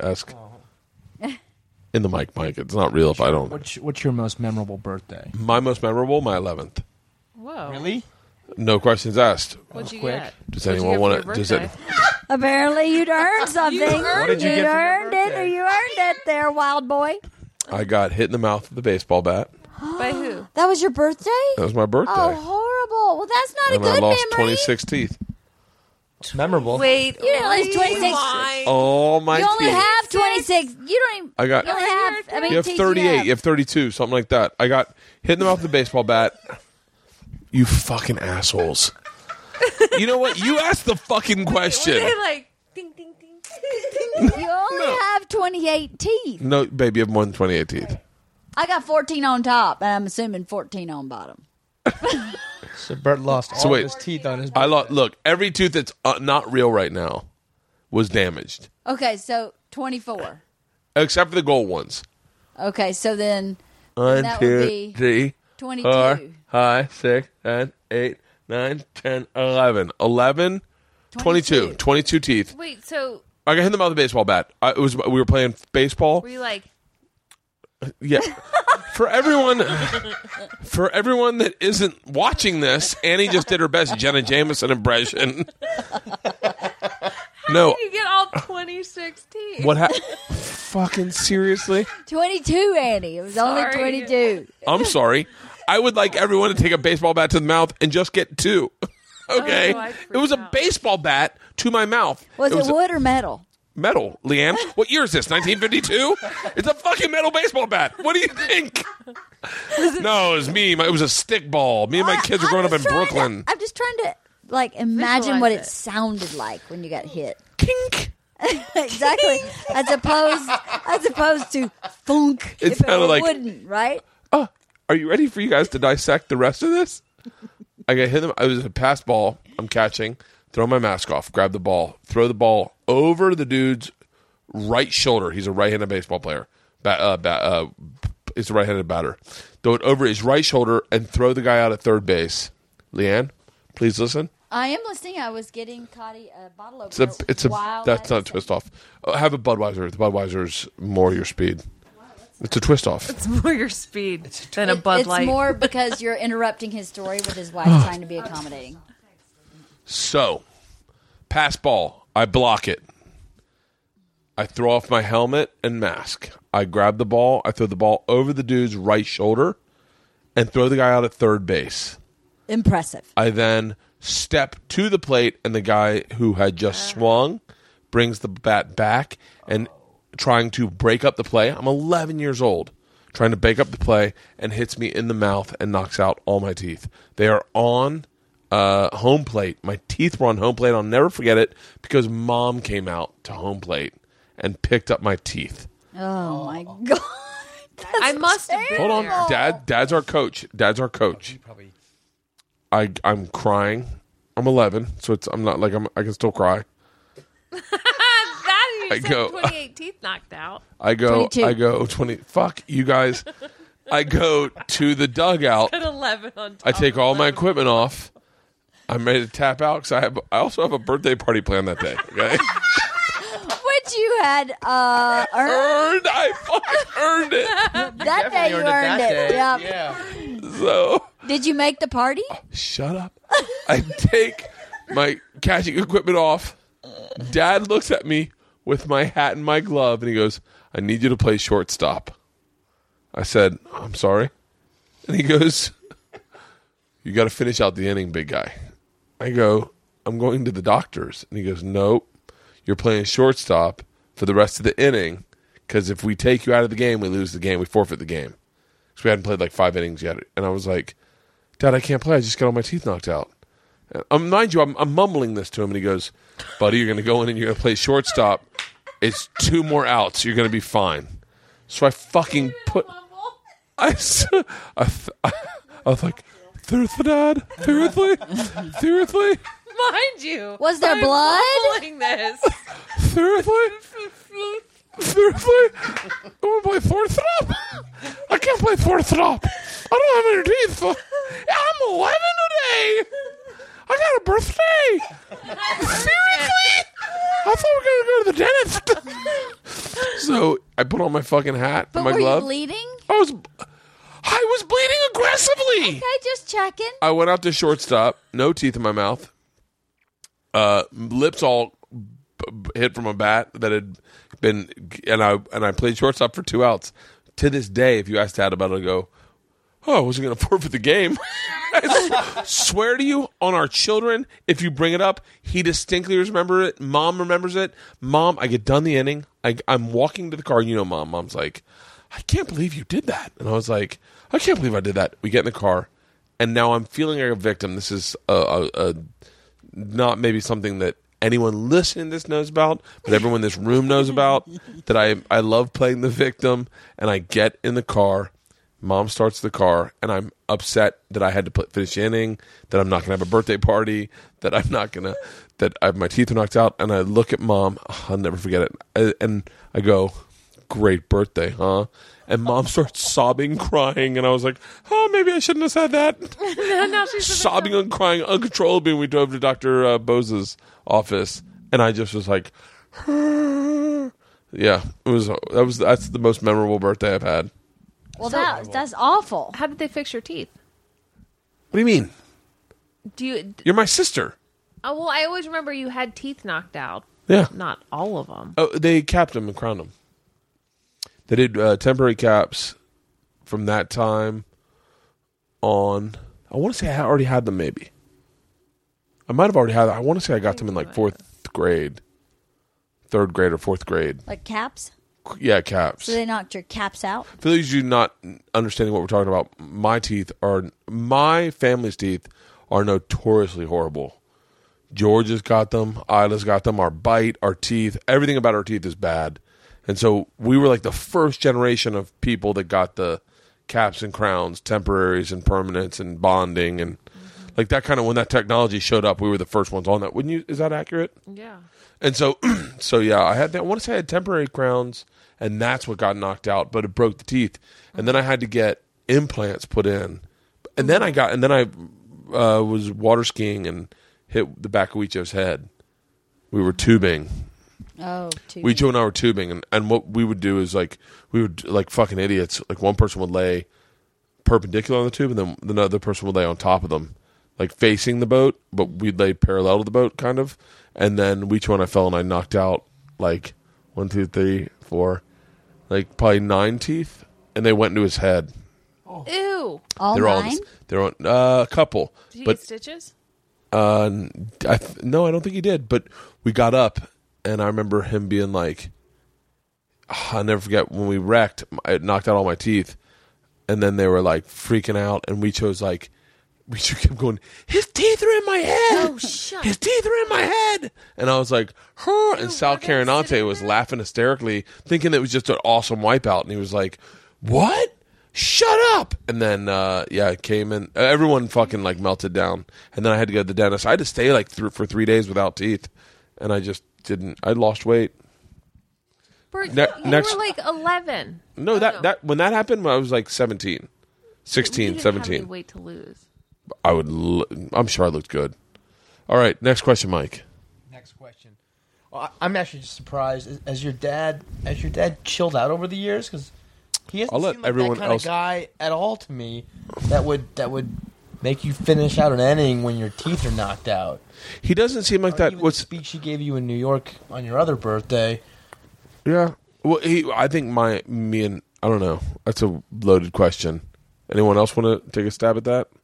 In the mic. It's not real if I don't. What's your most memorable birthday? My most memorable, my 11th. Whoa. Really? No questions asked. What'd you Quick. get? Does What'd you anyone get for want your to? birthday? Apparently, you'd earned something. What did you get for your earned it, or birthday? you earned it, there, wild boy. I got hit in the mouth with a baseball bat. By who? That was your birthday? That was my birthday. Oh, horrible. Well, that's not And a I good lost memory. 26 teeth. It's memorable. Wait. You didn't lose 26. Oh, my You only teeth. have 26. You don't even. I got. You only have. I mean, You have teeth 38. You have 32. Something like that. I got hit in the mouth with a baseball bat. You fucking assholes. You know what? You asked the fucking question. Were they like ding ding ding? You only have 28 teeth. No, baby, you have more than 28 teeth. I got 14 on top, and I'm assuming 14 on bottom. So Bert lost all wait. his teeth on his. I look, every tooth that's not real right now was damaged, Okay, so 24. except for the gold ones. Okay, so then 1, that would 2, be 3, 22. 4, 5, 6, 7, 8, 9, 10, 11. 11, 22. 22 teeth. Wait. So I got hit in the mouth with a baseball bat. We were playing baseball. were you like? Yeah. For everyone that isn't watching this, Annie just did her best Jenna Jameson impression. No. You get all 2016. What fucking seriously? 22, Annie. It was only Sorry. 22. I'm sorry. I would like everyone to take a baseball bat to the mouth and just get 2. Okay? Oh, I It was a freaked out. baseball bat to my mouth. Was it a wood or metal? metal, Leanne? What year is this? 1952? It's a fucking metal baseball bat. What do you think? No, it was me. It was a stick ball. Me and my kids were growing up in Brooklyn. I'm just trying to imagine Visualize what it. it sounded like when you got hit. Kink. Exactly. As opposed to thunk. It if sounded like- wouldn't, right? Oh, are you ready for you guys to dissect the rest of this? I got hit them. I was a pass ball. I'm catching. Throw my mask off. Grab the ball. Throw the ball over the dude's right shoulder. He's a right-handed baseball player. He's a right-handed batter. Throw it over his right shoulder and throw the guy out at third base. Leanne, please listen. I am listening. I was getting Cotty a bottle It's a. opener. It's a. while That's I not a twist off. Have a Budweiser. The Budweiser's more your speed. It's a twist off. It's more your speed than a Bud It's Light. more because you're interrupting his story with his wife trying to be accommodating. So, pass ball. I block it. I throw off my helmet and mask. I grab the ball. I throw the ball over the dude's right shoulder and throw the guy out at third base. Impressive. I then step to the plate, and the guy who had just swung brings the bat back and trying to break up the play. I'm 11 years old, trying to break up the play, and hits me in the mouth and knocks out all my teeth. They are on home plate. My teeth were on home plate. I'll never forget it because Mom came out to home plate and picked up my teeth. Oh my god. I must have been Hold on, there. Dad's our coach. I'm crying. I'm 11, so I'm not like I can still cry. That you I said go- 28 teeth knocked out. I go 22. Fuck you guys. I go to the dugout. At 11 on top. I take all my 11. equipment off. I'm ready to tap out because I also have a birthday party planned that day. Okay, Which you had earned. I fucking earned it. That day you earned it. Yep. Yeah. So Did you make the party? shut up. I take my catching equipment off. Dad looks at me with my hat and my glove, and he goes, "I need you to play shortstop." I said, "I'm sorry," and he goes, "You got to finish out the inning, big guy." I go, "I'm going to the doctor's," and he goes, "Nope, you're playing shortstop for the rest of the inning because if we take you out of the game, we lose the game, we forfeit the game." Because we hadn't played like 5 innings yet, and I was like, "Dad, I can't play. I just got all my teeth knocked out." Mind you, I'm mumbling this to him, and he goes, "Buddy, you're going to go in and you're going to play shortstop. It's 2 more outs. You're going to be fine." So I fucking put. I was like, "Seriously, Dad? Seriously? Seriously? Mind you. Was there I'm blood? mumbling this. Seriously? Seriously? I want to play shortstop? I can't play shortstop. I don't have any teeth. I'm 11 today. I got a birthday. Seriously? I thought we were going to go to the dentist." So I put on my fucking hat But and my were glove. you bleeding? I was bleeding aggressively. Okay, just checking. I went out to shortstop, no teeth in my mouth, lips all hit from a bat that had been, and I played shortstop for 2 outs. To this day, if you ask Dad about it, I go, "Oh, I wasn't going to forfeit the game." I swear to you, on our children, if you bring it up, he distinctly remembers it. Mom remembers it. Mom, I get done the inning. I'm walking to the car. You know, Mom's like, "I can't believe you did that." And I was like, "I can't believe I did that." We get in the car, and now I'm feeling like a victim. This is not maybe something that anyone listening to this knows about, but everyone in this room knows about, that I love playing the victim, and I get in the car. Mom starts the car, and I'm upset that I had to finish the inning, that I'm not going to have a birthday party, that I'm not going to, that my teeth are knocked out, and I look at Mom. I'll never forget it. And I go, "Great birthday, huh?" And Mom starts sobbing, crying, and I was like, "Oh, maybe I shouldn't have said that." Now she's Sobbing and crying uncontrollably when we drove to Dr. Bose's office, and I just was like, "Yeah, that's the most memorable birthday I've had." Well, that's awful. How did they fix your teeth? What do you mean? Do you? You're my sister. Oh well, I always remember you had teeth knocked out. Yeah. Not all of them. Oh, they capped them and crowned them. They did temporary caps from that time on. I want to say I already had them, maybe. I might have already had them. I want to say I got them in like 4th grade. 3rd grade or 4th grade. Like caps? Yeah, caps. So they knocked your caps out? For those of you not understanding what we're talking about, my family's teeth are notoriously horrible. George's got them. Isla's got them. Our bite, our teeth, everything about our teeth is bad. And so we were like the first generation of people that got the caps and crowns, temporaries and permanents and bonding and like that kind of, when that technology showed up, we were the first ones on that. Wouldn't you? Is that accurate? Yeah. And so, yeah, I had that. I want to say I had temporary crowns, and that's what got knocked out, but it broke the teeth. And then I had to get implants put in. And then I was water skiing and hit the back of Weecho's head. We were tubing. Oh, tubing. Weecho and I were tubing, and what we would do is like we would like fucking idiots. Like one person would lay perpendicular on the tube, and then the other person would lay on top of them, like facing the boat, but we'd lay parallel to the boat, kind of. And then Weecho and I fell, and I knocked out like 1, 2, 3, 4, like probably 9 teeth, and they went into his head. Ew. All They're 9? They're on a couple. Did he But get stitches? no, I don't think he did. But we got up, and I remember him being like, I'll never forget when we wrecked. I knocked out all my teeth, and then they were like freaking out, and Weecho kept going, his teeth are in my head. Oh, shut. His teeth are in my head. And I was like, huh. And Sal Carinante was laughing hysterically, thinking that it was just an awesome wipeout. And he was like, what? Shut up. And then, it came in. Everyone fucking like melted down. And then I had to go to the dentist. I had to stay like for 3 days without teeth. And I just didn't. I lost weight. Bert, you next- were like 11. No, that when that happened, I was like 17, 16, You didn't 17. have any weight to lose. I'm sure I looked good. All right, next question, Mike. Next question. Well, I'm actually just surprised. As your dad chilled out over the years, because he hasn't I'll let seemed like everyone that kind else- of guy at all to me. That would make you finish out an inning when your teeth are knocked out. He doesn't seem like that. Even the speech he gave you in New York on your other birthday. Yeah. Well, I think I don't know. That's a loaded question. Anyone else want to take a stab at that?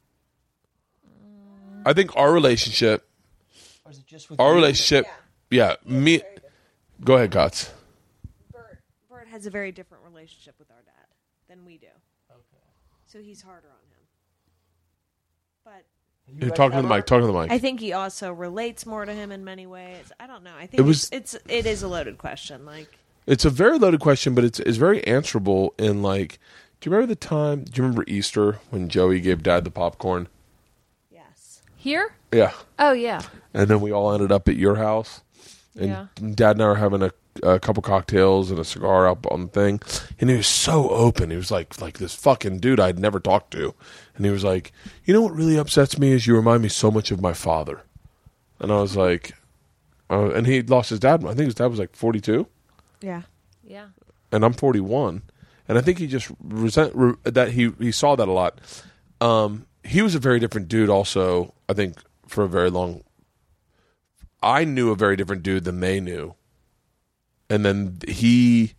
I think our relationship. Or is it just with Our you? relationship. Yeah. Me. Go ahead, Gotts. Bert has a very different relationship with our dad than we do. Okay. So he's harder on him. But You're talking to the mic. Talking to the mic. I think he also relates more to him in many ways. I don't know. I think it is a loaded question. Like, It's a very loaded question, but it's very answerable. In like, do you remember the time? Do you remember Easter when Joey gave Dad the popcorn? yes. Here? Yeah. Oh, yeah. And then we all ended up at your house, and Yeah. Dad and I were having a couple cocktails and a cigar up on the thing, and he was so open. He was like this fucking dude I'd never talked to, and he was like, you know what really upsets me is you remind me so much of my father. And I was like, and he lost his dad. I think his dad was like 42, Yeah. Yeah. and I'm 41, and I think he just that he saw that a lot. He was a very different dude. Also, I think for a very long. I knew a very different dude than they knew. And then he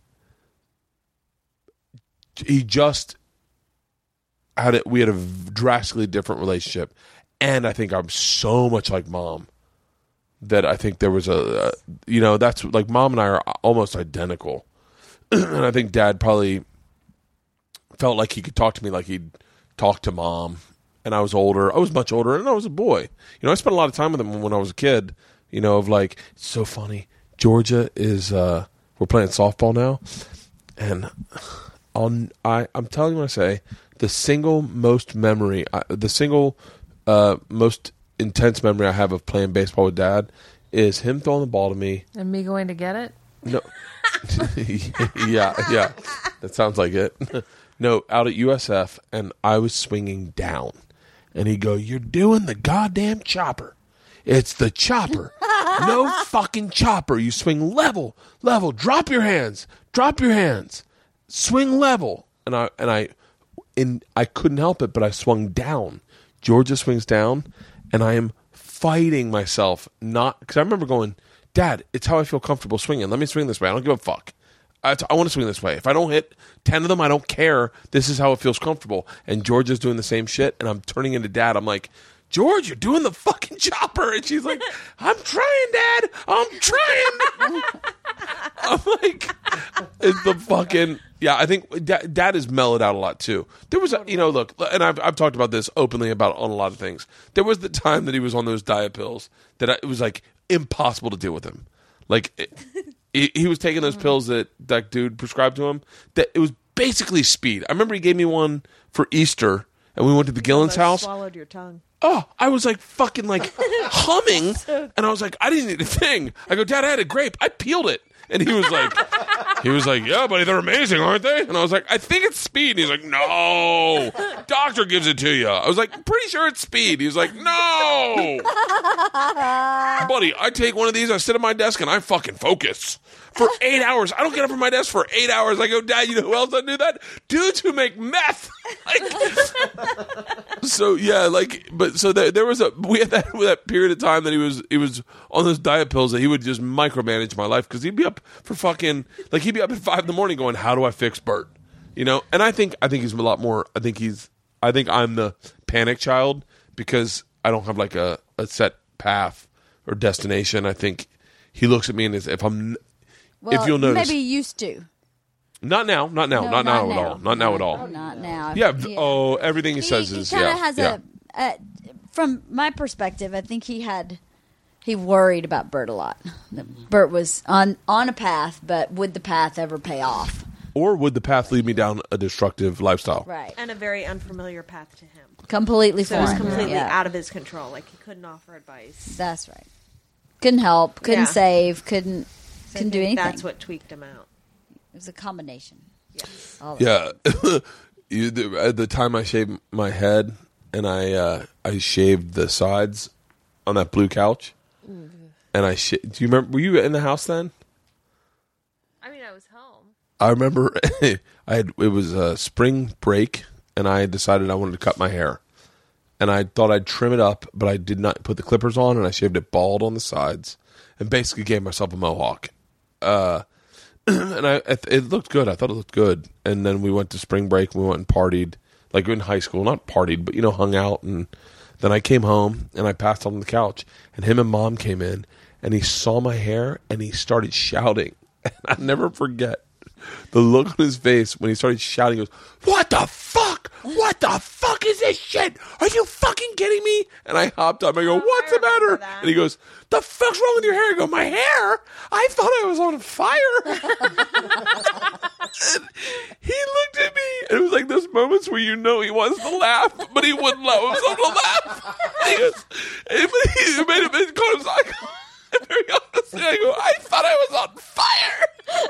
just had it. We had a drastically different relationship, and I think I'm so much like Mom that I think there was that's like Mom and I are almost identical, and I think Dad probably felt like he could talk to me like he'd talk to Mom, and I was older. I was much older, and I was a boy. I spent a lot of time with him when I was a kid. Of like, it's so funny. Georgia is we're playing softball now, and I'm telling you what I say. The single most most intense memory I have of playing baseball with Dad is him throwing the ball to me. And me going to get it? No, yeah, that sounds like it. No, out at USF, and I was swinging down, and he'd go, "You're doing the goddamn chopper. It's the chopper." No fucking chopper. You swing level. Drop your hands. Swing level. And I and I couldn't help it, but I swung down. Georgia swings down, and I am fighting myself not because I remember going, Dad, it's how I feel comfortable swinging. Let me swing this way. I don't give a fuck. I want to swing this way. If I don't hit 10 of them, I don't care. This is how it feels comfortable. And Georgia's doing the same shit, and I'm turning into Dad. I'm like, George, you're doing the fucking chopper. And she's like, I'm trying, Dad. I'm trying. I'm like, it's the fucking... Yeah, I think Dad has mellowed out a lot, too. There was, look, and I've talked about this openly on a lot of things. There was the time that he was on those diet pills that it was, like, impossible to deal with him. Like... He was taking those pills that dude prescribed to him. That it was basically speed. I remember he gave me one for Easter, and we went to the Gillen's house. Swallowed your tongue. Oh, I was like fucking like humming, and I was like, I didn't eat a thing. I go, Dad, I had a grape. I peeled it, and he was like, yeah, buddy, they're amazing, aren't they? And I was like, I think it's speed. And he's like, no, doctor gives it to you. I was like, pretty sure it's speed. He was like, no, buddy, I take one of these. I sit at my desk and I fucking focus. For 8 hours. I don't get up from my desk for 8 hours. I go, Dad, you know who else doesn't do that? Dudes who make meth. So, yeah, there was we had that period of time that he was on those diet pills that he would just micromanage my life because he'd be up for fucking, he'd be up at 5 in the morning going, how do I fix Bert? And I think he's a lot more, I think I'm the panic child because I don't have like a set path or destination. I think he looks at me and if you'll notice, maybe you used to. Not now at all. Not now. Yeah. Oh, everything he says is. He kind of has from my perspective, I think he worried about Bert a lot. Bert was on a path, but would the path ever pay off? Or would the path lead me down a destructive lifestyle? Right. And a very unfamiliar path to him. Completely So it was foreign. completely out of his control. Like he couldn't offer advice. That's right. Couldn't help. Couldn't save. Couldn't do anything. That's what tweaked him out. It was a combination. Yes. Yeah. At the time I shaved my head and I shaved the sides on that blue couch. Mm-hmm. And do you remember, were you in the house then? I mean, I was home. I remember it was spring break and I decided I wanted to cut my hair. And I thought I'd trim it up, but I did not put the clippers on and I shaved it bald on the sides and basically gave myself a mohawk. And it looked good. I thought it looked good. And then we went to spring break and we went and partied, like in high school, not partied, but hung out. And then I came home and I passed out on the couch and him and Mom came in and he saw my hair and he started shouting. And I'll never forget the look on his face when he started shouting. He goes, "What the fuck? What the fuck is this shit? Are you fucking kidding me?" And I hopped up. I go, "What's the matter?" And he goes, "The fuck's wrong with your hair?" I go, "My hair? I thought I was on fire." And he looked at me, and it was like those moments where he wants to laugh, but he wouldn't allow himself to laugh. And he goes, he made him call him like, very honestly, I go, "I thought I was on fire."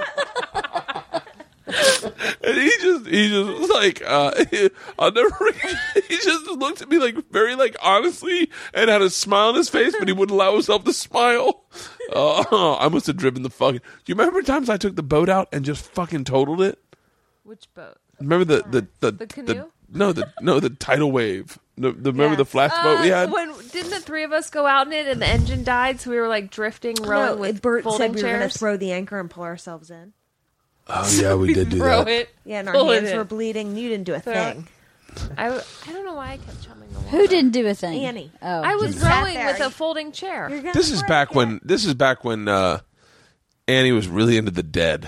And he just was like, I'll never forget. He just looked at me like very honestly and had a smile on his face, but he wouldn't allow himself to smile. I must have driven the fucking. Do you remember times I took the boat out and just fucking totaled it? Which boat? Remember the canoe? The tidal wave. Remember the flash boat we had? Didn't the three of us go out in it and the engine died, so we were drifting, rowing with Bert folding said we chairs? were going to throw the anchor and pull ourselves in. Oh yeah, we did do throw that. It, Yeah, and our pull hands it in. were bleeding. You didn't do a thing. I don't know why I kept chumming along. Who didn't do a thing? Annie. Oh, I was Just sat rowing there. with a folding chair. You're gonna This is back when Annie was really into the Dead.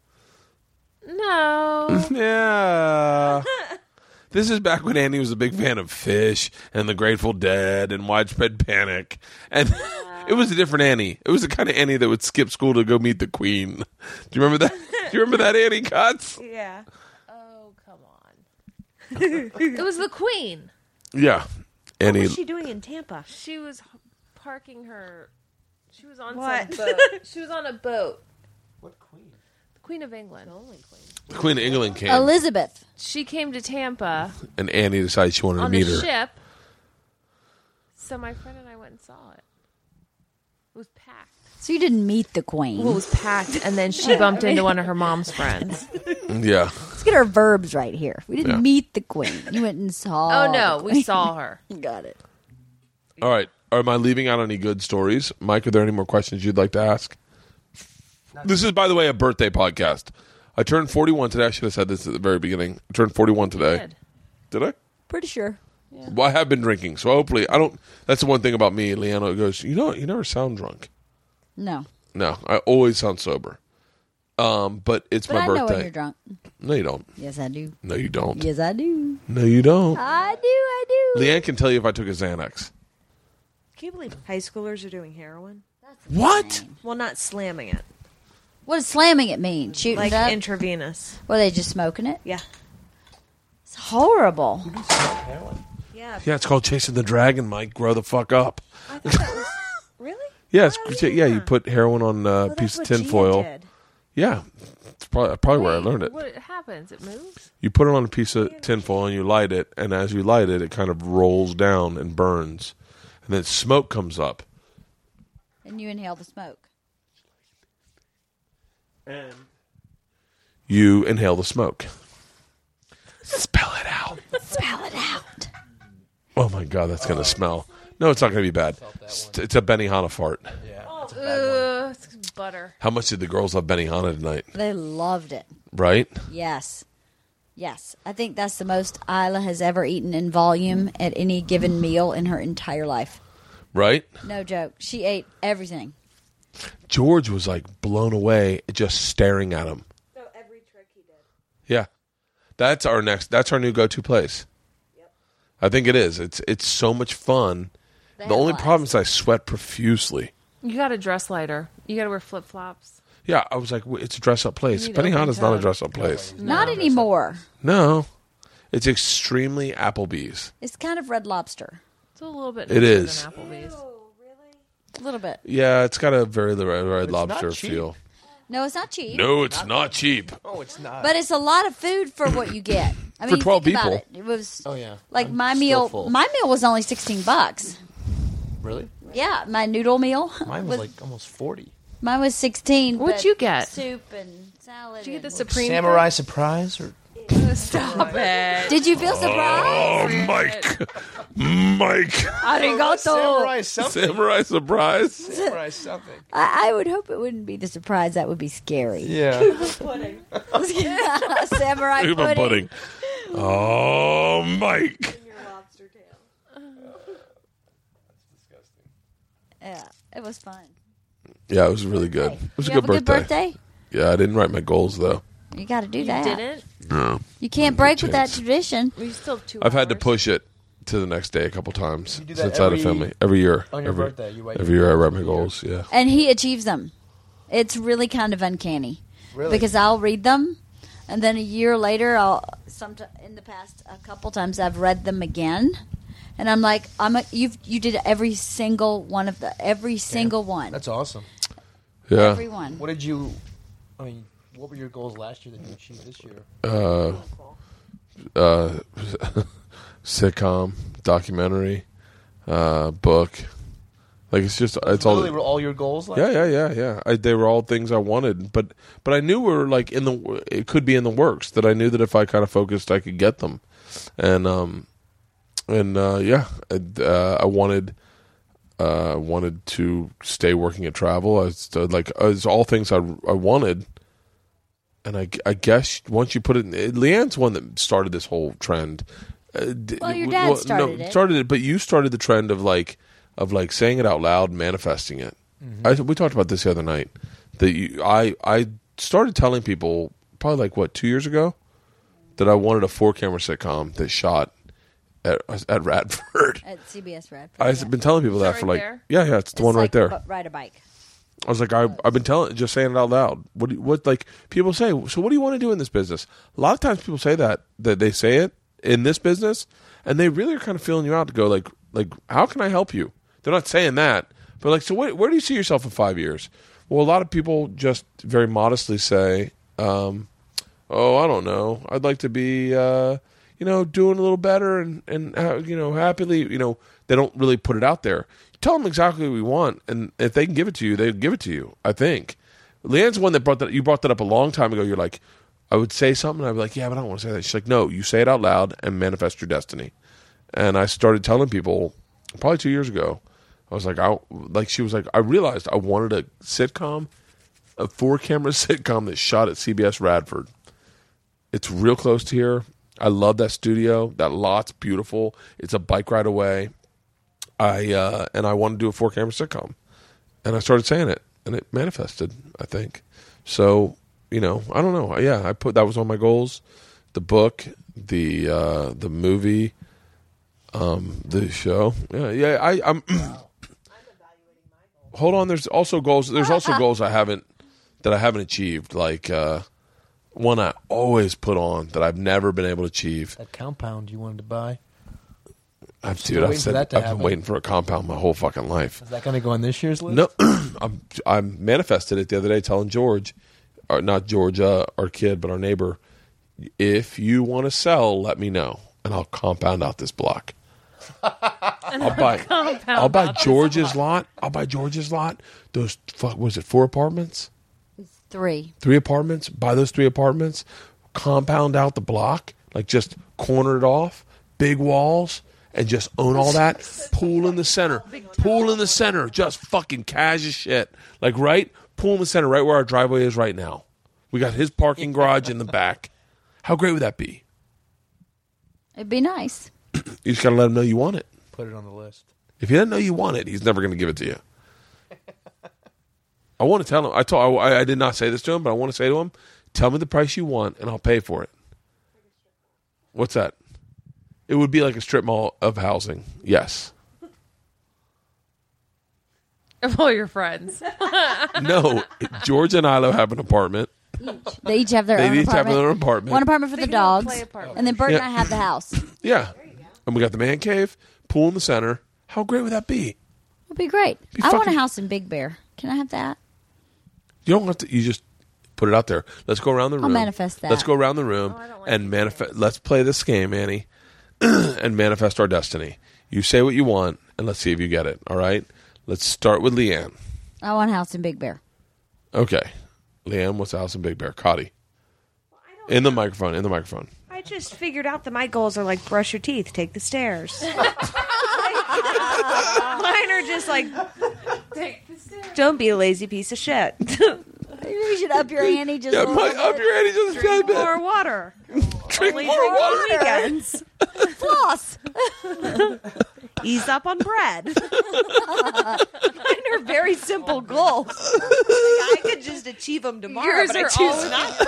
No. Yeah. This is back when Annie was a big fan of Fish and the Grateful Dead and Widespread Panic. And it was a different Annie. It was the kind of Annie that would skip school to go meet the Queen. Do you remember that? Do you remember that, Annie Cotts? Yeah. Oh, come on. It was the Queen. Yeah. Annie. What was she doing in Tampa? She was parking her. She was on What? some boat. She was on a boat. What queen? The Queen of England. The Queen of England came. Elizabeth. She came to Tampa And Annie decided she wanted to on meet the her. ship. So my friend and I went and saw it. It was packed. So you didn't meet the queen. Well, it was packed, and then she bumped into one of her mom's friends. Yeah. Let's get our verbs right here. We didn't Yeah. meet the queen. You went and saw. Oh, no, the we queen. saw her. Got it. All right. Am I leaving out any good stories? Mike, are there any more questions you'd like to ask? This is, by the way, a birthday podcast. I turned 41 today. I should have said this at the very beginning. I turned 41 today. Good. Did I? Pretty sure. Well, I have been drinking, so hopefully I don't. That's the one thing about me. Leanna goes, you know, you never sound drunk. No. No, I always sound sober. But it's But my I birthday. know when you're drunk. No, you don't. Yes, I do. No, you don't. Yes, I do. No, you don't. I do. Leanne can tell you if I took a Xanax. Can you believe high schoolers are doing heroin? What? Well, not slamming it, What does slamming it mean? Shooting like it up? intravenous. Or are they just smoking it? Yeah. It's horrible. Yeah. Yeah, it's called chasing the dragon, Mike. Grow the fuck up. I thought that was really. Yeah, Oh, yeah. You put heroin on a Well, piece that's of what Gia tinfoil. did. Yeah, it's probably where I learned it. What happens? It moves? You put it on a piece of tinfoil and you light it, and as you light it, it kind of rolls down and burns, and then smoke comes up. And you inhale the smoke. And you inhale the smoke. Spell it out. Spell it out. Oh my god, that's gonna smell. No, it's not gonna be bad. It's a Benihana fart. It's butter. How much did the girls love Benihana tonight? They loved it. Right? Yes. Yes. I think that's the most Isla has ever eaten in volume at any given meal in her entire life. Right? No joke. She ate everything. George was like blown away just staring at him. So every trick he did. Yeah. That's our new go-to place. Yep. I think it is. It's so much fun. The only problem is I sweat profusely. You got to dress lighter. You got to wear flip flops. Yeah, I was like, it's a dress-up place. You need Benihana's open not a toe. dress-up place. Not anymore. No. It's extremely Applebee's. It's kind of Red Lobster. It's a little bit It nicer is. than Applebee's. A little bit. Yeah, it's got a very Red not Lobster cheap. feel. No, it's not cheap. No, it's not cheap. Oh, it's not. But it's a lot of food for what you get. I mean, For 12 think about people. It. It was Oh, yeah. like I'm my still meal. full. My meal was only $16. Really? Yeah, my noodle meal. Mine was like almost 40. Mine was 16. What'd but you get? Soup and salad. Did you get the and- Supreme? Samurai Surprise or Stop it. Did you feel surprised? Oh, Mike. Arigato. Samurai something. Samurai Surprise. Samurai something. I would hope it wouldn't be the surprise. That would be scary. Yeah. Pudding. Samurai Look at my pudding. pudding. Oh, Mike. Your lobster tail. Yeah, it was fun. Yeah, it was really good. It was You a have good birthday. birthday? Yeah, I didn't write my goals, though. You got to do You that. didn't? No. You can't break with that chance. tradition. We still have 2 I've had to hours. push it to the next day a couple times You do that since I had a every- family. Every year. On your every, birthday, you wait. Every year I write my goals, yeah. And he achieves them. It's really kind of uncanny. Really? Because I'll read them, and then a year later, in the past a couple times I've read them again, and I'm like, you did every single one. That's awesome. Yeah. Every one. What did you? I mean, what were your goals last year that you achieved this year? Sitcom, documentary, book. Like it's all. Really, were all your goals last year? Yeah. They were all things I wanted, but I knew were like it could be in the works. That I knew that if I kind of focused, I could get them, I wanted to stay working at travel. It's all things I wanted, and I guess once you put it, Leanne's one that started this whole trend. Well, your dad started it. But you started the trend of saying it out loud, manifesting it. Mm-hmm. We talked about this the other night. I started telling people probably 2 years ago that I wanted a 4-camera sitcom that shot at Radford. At CBS Radford. I've been telling people that that for right there? yeah, it's the one right there. Ride a bike. I was like, I've been just saying it out loud. What people say? So what do you want to do in this business? A lot of times people say that they say it in this business, and they really are kind of feeling you out to go like how can I help you? They're not saying that, but so where do you see yourself in 5 years? Well, a lot of people just very modestly say, oh, I don't know. I'd like to be, doing a little better and happily, they don't really put it out there. tell them exactly what we want, and if they can give it to you, they give it to you. I think Leanne's the one that brought that up a long time ago. You're like, I would say something, and I'd be like, yeah, but I don't want to say that. She's like, no, you say it out loud and manifest your destiny. And I started telling people probably 2 years ago. I was like, she was like, I realized I wanted a sitcom, a 4-camera sitcom that's shot at CBS Radford. It's real close to here. I love that studio. That lot's beautiful. It's a bike ride away. And I want to do a 4-camera sitcom. And I started saying it, and it manifested, I think. So, I don't know. Yeah, that was on my goals. The book, the movie, the show. Yeah. I'm hold on. There's also goals. There's also goals I haven't achieved. Like one I always put on that I've never been able to achieve. That compound you wanted to buy. I've been waiting for a compound my whole fucking life. Is that going to go on this year's list? No, I manifested it the other day, telling George, not George, our kid, but our neighbor, if you want to sell, let me know, and I'll compound out this block. I'll buy George's lot. I'll buy George's lot. Those was it 4 apartments? 3. 3 apartments. Buy those 3 apartments. Compound out the block, like just corner it off, big walls, and just own all that. Pool in the center. Pool in the center. Just fucking cash as shit. Like pool in the center, right where our driveway is right now. We got his parking garage in the back. How great would that be? It'd be nice. You just got to let him know you want it. Put it on the list. If he doesn't know you want it, he's never going to give it to you. I want to tell him. I did not say this to him, but I want to say to him, tell me the price you want, and I'll pay for it. What's that? It would be like a strip mall of housing. Yes. Of all your friends. No, George and Ilo have an apartment. They each have their own apartment. Have their own apartment. One apartment for the dogs, and then Bert and I have the house. Yeah. And we got the man cave, pool in the center. How great would that be? It'd be great. I want a house in Big Bear. Can I have that? You don't have to. You just put it out there. Let's go around the room. I'll manifest that. Let's go around the room and manifest. Let's play this game, Annie, and manifest our destiny. You say what you want, and let's see if you get it. All right? Let's start with Leanne. I want a house in Big Bear. Okay. Leanne, what's the house in Big Bear? Cotty. In the microphone. I just figured out that my goals are like brush your teeth, take the stairs. Mine are just like take the stairs. Don't be a lazy piece of shit. Maybe we should up your ante just up your ante just a bit. More water. Drink Only more drink water. on weekends. Floss. Ease up on bread. Mine are very simple goals. Like, I could just achieve them tomorrow, Yours but I are choose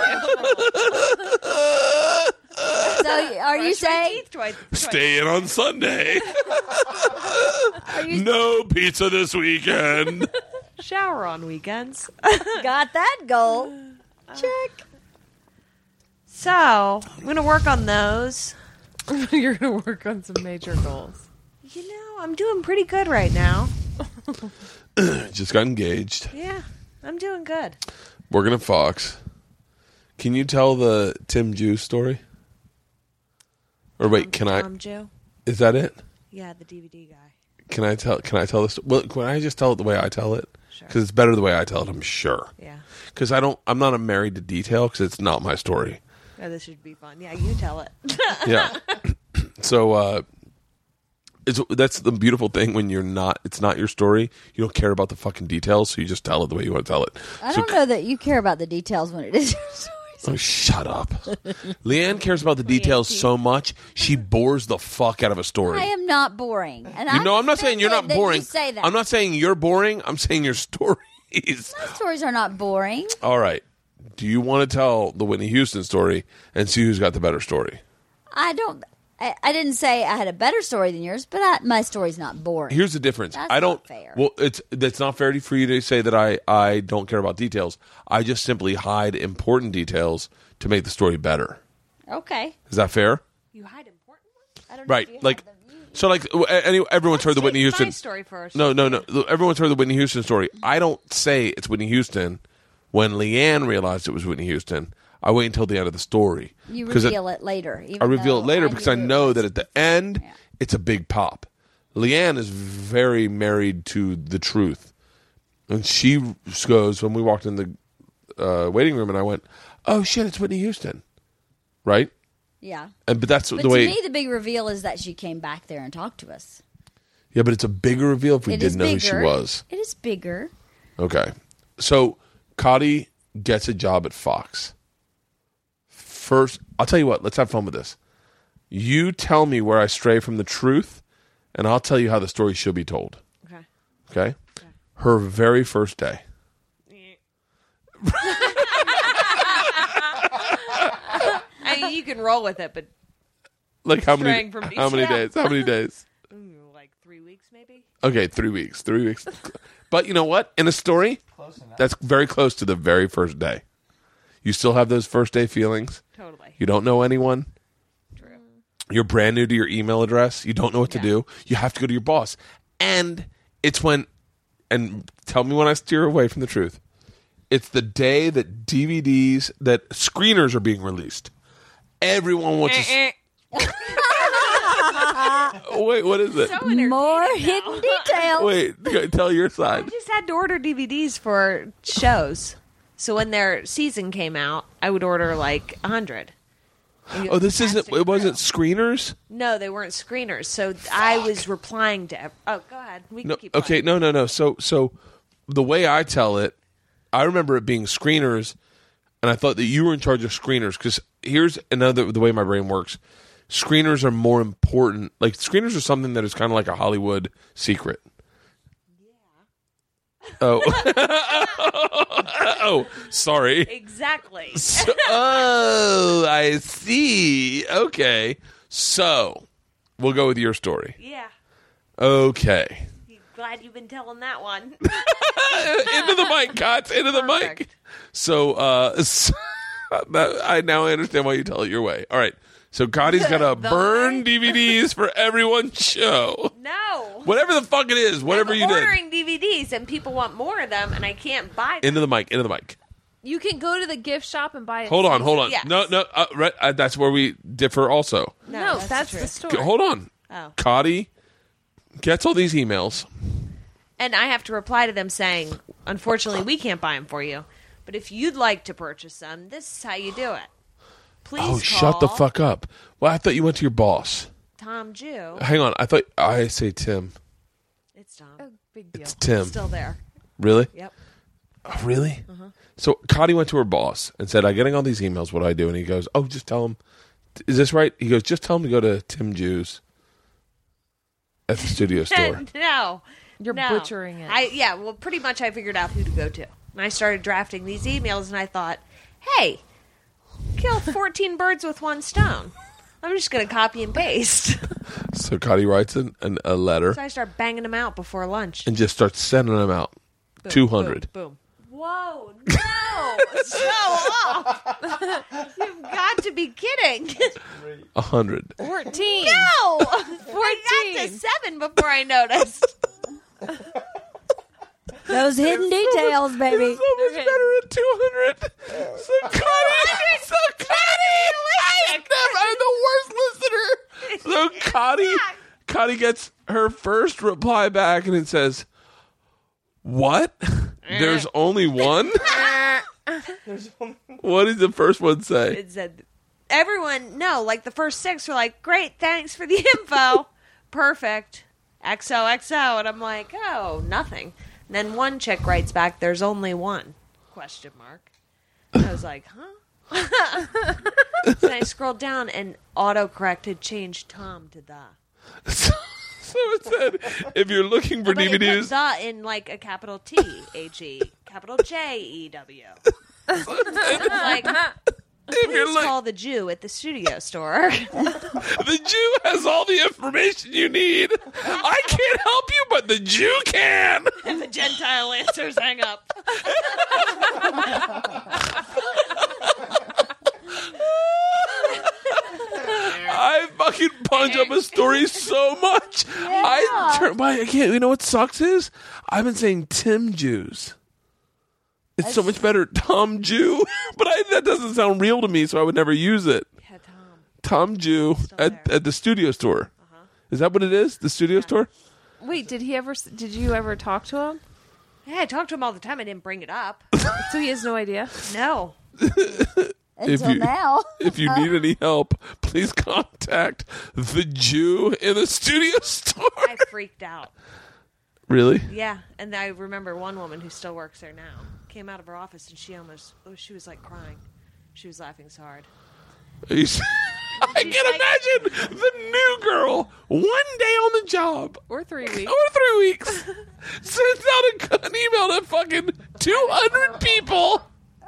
not to. So are you saying Stay in on Sunday. No pizza this weekend. Shower on weekends. got that goal? Check. So, I'm going to work on those. You're going to work on some major goals. You know, I'm doing pretty good right now. Just got engaged. Yeah, I'm doing good. Working at Fox. Can you tell the Tim Jew story? Or wait, can I? Tom Jew? Is that it? Yeah, the DVD guy. Can I tell this? Well, can I just tell it the way I tell it? Sure. Because it's better the way I tell it, I'm sure. Yeah. Because I'm not a married to detail because it's not my story. Oh, this should be fun. Yeah, you tell it. Yeah. So that's the beautiful thing when it's not your story. You don't care about the fucking details, so you just tell it the way you want to tell it. I don't know that you care about the details when it is your story. Oh, shut up. Leanne cares about the details so much, she bores the fuck out of a story. I am not boring. And I'm not saying you're not boring. You say that. I'm not saying you're boring. I'm saying your stories. My stories are not boring. All right. Do you want to tell the Whitney Houston story and see who's got the better story? I didn't say I had a better story than yours, but my story's not boring. Here's the difference. That's I don't. Not fair. Well, that's not fair for you to say that I don't care about details. I just simply hide important details to make the story better. Okay. Is that fair? You hide important ones? I don't know Right. if you Like, have them. so like everyone's heard the Whitney Houston My story first. No. Everyone's heard the Whitney Houston story. I don't say it's Whitney Houston when Leanne realized it was Whitney Houston. I wait until the end of the story. You reveal it later. I reveal it later because I know that at the end, it's a big pop. Leanne is very married to the truth. And she goes, when we walked in the waiting room, and I went, oh, shit, it's Whitney Houston. Right? Yeah. But that's But the way. to me, the big reveal is that she came back there and talked to us. Yeah, but it's a bigger reveal if we It is didn't know who she bigger. was. It is bigger. Okay. So, Cotty gets a job at Fox. First, I'll tell you what, let's have fun with this. You tell me where I stray from the truth, and I'll tell you how the story should be told. Okay. Okay? Her very first day. I mean, you can roll with it, but Like how Straying from how many detail. days? How many days? like 3 weeks maybe. Okay, 3 weeks. 3 weeks. But you know what? In a story, that's very close to the very first day. You still have those first day feelings. Totally. You don't know anyone. True. You're brand new to your email address. You don't know what to Yeah. do. You have to go to your boss. And it's when, and tell me when I steer away from the truth. It's the day that DVDs, that screeners are being released. Everyone wants to. Oh, wait, what is it? More hidden details. Wait, tell your I side. just had to order DVDs for shows. So when their season came out, I would order like 100. Oh, this isn't. It wasn't screeners. No, they weren't screeners. So I was replying to. Oh, go ahead. We can No. keep. Okay. going. No. So the way I tell it, I remember it being screeners, and I thought that you were in charge of screeners because here's another the way my brain works. Screeners are more important. Like screeners are something that is kind of like a Hollywood secret. Yeah. Oh. Oh, sorry. Exactly. Oh, I see. Okay. So, we'll go with your story. Yeah. Okay. Glad you've been telling that one. Into the mic, Cots. Into the mic. Perfect. So, I now understand why you tell it your way. All right. So, Cotty's got to burn DVDs for everyone's show. No. Whatever the fuck it is, whatever I'm you did. ordering DVDs and people want more of them and I can't buy them. Into the mic. Into the mic. You can go to the gift shop and buy it. Hold on. Yes. No. Right, that's where we differ also. No, that's true. the story. Hold on. Oh. Cotty gets all these emails. And I have to reply to them saying, unfortunately, we can't buy them for you. But if you'd like to purchase them, this is how you do it. Please Oh, call shut the fuck up. Well, I thought you went to your boss. Tom Jew. Hang on. I say Tim. It's Tom. Oh, big deal. It's Tim. Still there. Really? Yep. Oh, really? So Cotty went to her boss and said, I'm getting all these emails. What do I do? And he goes, oh, just tell him. Is this right? He goes, just tell him to go to Tim Jew's at the studio store. No. You're No. butchering it. Well, pretty much I figured out who to go to. And I started drafting these emails and I thought, hey, kill 14 birds with one stone. I'm just going to copy and paste. So Cotty writes a letter So I start banging them out before lunch. and just starts sending them out. Boom, 200. Boom, boom. Whoa, no. Show off. You've got to be kidding. 100. 14. No. I got to 7 before I noticed. Those hidden details, baby. So much better at 200. So Cotty, I'm the worst listener. So Cotty gets her first reply back and it says, what? There's only one? What did the first one say? It said, everyone, no, like the first 6 were like, great, thanks for the info. Perfect. XOXO. And I'm like, oh, nothing. And then one chick writes back, there's only one? Question mark. And I was like, huh? Then I scrolled down and autocorrect had changed Tom to the. So it said, if you're looking for But it put DVDs, the in like a capital T-H-E, capital J-E-W. It's like, if you're please looking, call the Jew at the studio store. the Jew has all the information you need. I can't help you, but the Jew can. And the Gentile answers hang up. I fucking punch up a story so much. I can't. You know what sucks is I've been saying Tim Jews. It's so much better, Tom Jew. But that doesn't sound real to me, so I would never use it. Yeah, Tom. Tom Jew Still there. at the studio store. Is that what it is? The studio store? Wait, did you ever talk to him? Yeah, I talk to him all the time. I didn't bring it up. So he has no idea. No. Until now. If you need any help, please contact the Jew in the studio store. I freaked out. Really? Yeah, and I remember one woman who still works there now came out of her office and she was like crying. She was laughing so hard. I can imagine the new girl 1 day on the job. Or 3 weeks. Or 3 weeks. Sends out an email to fucking 200 people.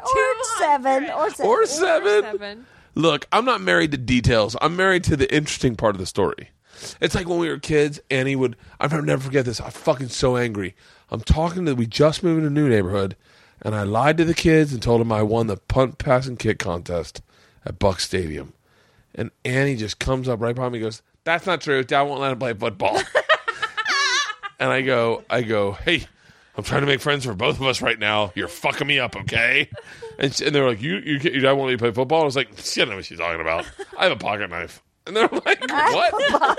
Or seven. 7. Look, I'm not married to details. I'm married to the interesting part of the story. It's like when we were kids, Annie would... I'll never forget this. I'm fucking so angry. We just moved in a new neighborhood, and I lied to the kids and told them I won the punt, pass, and kick contest at Buck Stadium. And Annie just comes up right behind me and goes, "That's not true. Dad won't let him play football." And I go, "Hey, I'm trying to make friends for both of us right now. You're fucking me up, okay?" And they're like, your dad won't let you play football? I was like, she doesn't know what she's talking about. I have a pocket knife. And they're like, what?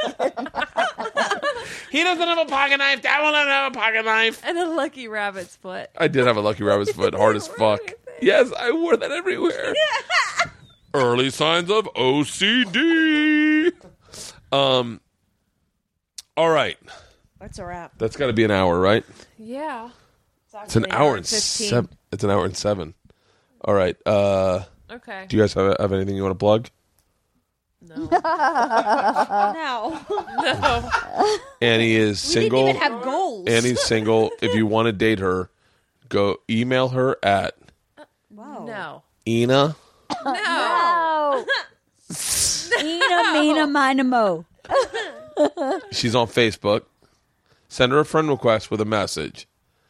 He doesn't have a pocket knife. Dad won't let him have a pocket knife. And a Lucky Rabbit's foot. I did have a Lucky Rabbit's foot, hard as fuck. Yes, I wore that everywhere. Early signs of OCD. All right. That's a wrap. That's got to be an hour, right? Yeah. It's an hour and 7. It's an hour and 7. All right. Okay. Do you guys have anything you want to plug? No. No. Annie is single. We didn't even have goals. Annie's single. If you want to date her, go email her at No. Ina. No. Eena, meena, mina, mo. She's on Facebook. Send her a friend request with a message.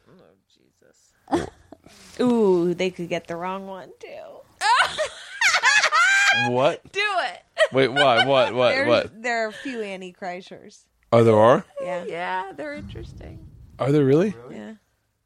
Ooh, they could get the wrong one too. What? Do it. Wait, what? There are a few Annie Kreischers. Oh, there are? Yeah. Yeah, they're interesting. Are there really? Yeah.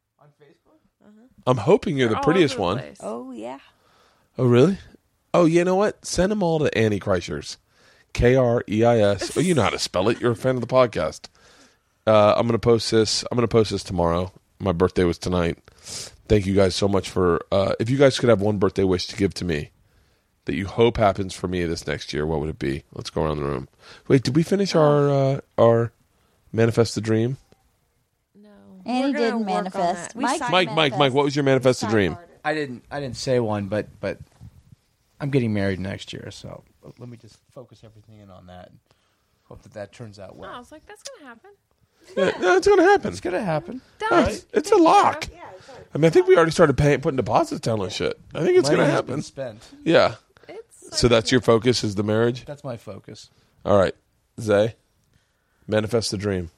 I'm hoping you're the All prettiest over the one. place. Oh, yeah. Oh, really? Oh, you know what? Send them all to Annie Kreischers. Kreis. Oh, you know how to spell it. You're a fan of the podcast. I'm going to post this. Tomorrow. My birthday was tonight. Thank you guys so much for... if you guys could have one birthday wish to give to me that you hope happens for me this next year, what would it be? Let's go around the room. Wait, did we finish our Manifest the Dream? No. Annie We're gonna didn't work on manifest. that. We signed Mike, what was your Manifest the Dream? I didn't say one, but I'm getting married next year, so let me just focus everything in on that. And hope that turns out Oh, well. I was like, that's going to happen. Yeah, it's going to happen. It's gonna happen. Done. It's a lock. I mean, I think we already started putting deposits down on shit. I think it's going to Money has happen. been spent. Yeah. It's So that's your focus is the marriage? That's my focus. All right. Zay, manifest the dream.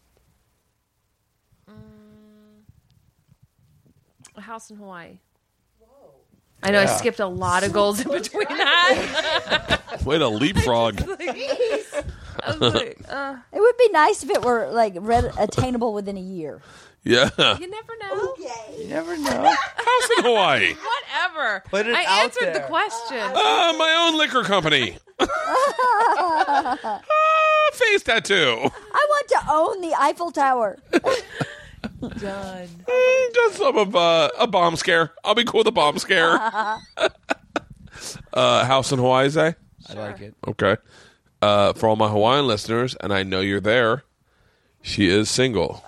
a house in Hawaii. I know I skipped a lot of goals in between that. Way to leapfrog. I was like, It would be nice if it were like attainable within a year. Yeah. you never know. You never know. House in Hawaii. Whatever. Put it I out answered the there. question. My own liquor company. Face tattoo. I want to own the Eiffel Tower. Done. Just some of a bomb scare. I'll be cool with a bomb scare. House in Hawaii, Zay? I like it. Okay. For all my Hawaiian listeners, and I know you're there, she is single.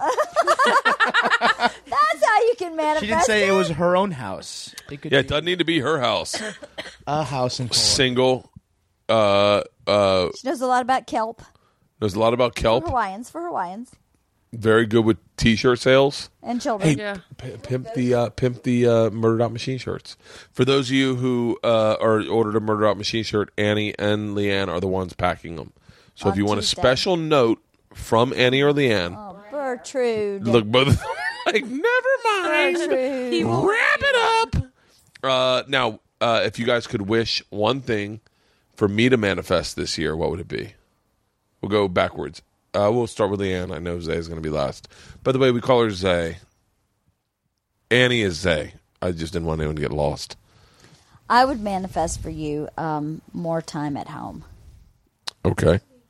That's how you can manifest. She didn't say it was her own house. It could Yeah, it be doesn't need to be her house. a house in Hawaii. Single. She knows a lot about kelp. Knows a lot about kelp. For Hawaiians. Very good with T-shirt sales. And children. Hey, Yeah. pimp the Murdered Out Machine shirts. For those of you who are ordered a Murdered Out Machine shirt, Annie and Leanne are the ones packing them. So if On you want Tuesday. a special note from Annie or Leanne, Oh, Bertrude. look, both of them are like, never mind. Bertrude. Wrap it up. Now, if you guys could wish one thing for me to manifest this year, what would it be? We'll go backwards. We'll start with Leanne. I know Zay is going to be last. By the way, we call her Zay. Annie is Zay. I just didn't want anyone to get lost. I would manifest for you more time at home. Okay.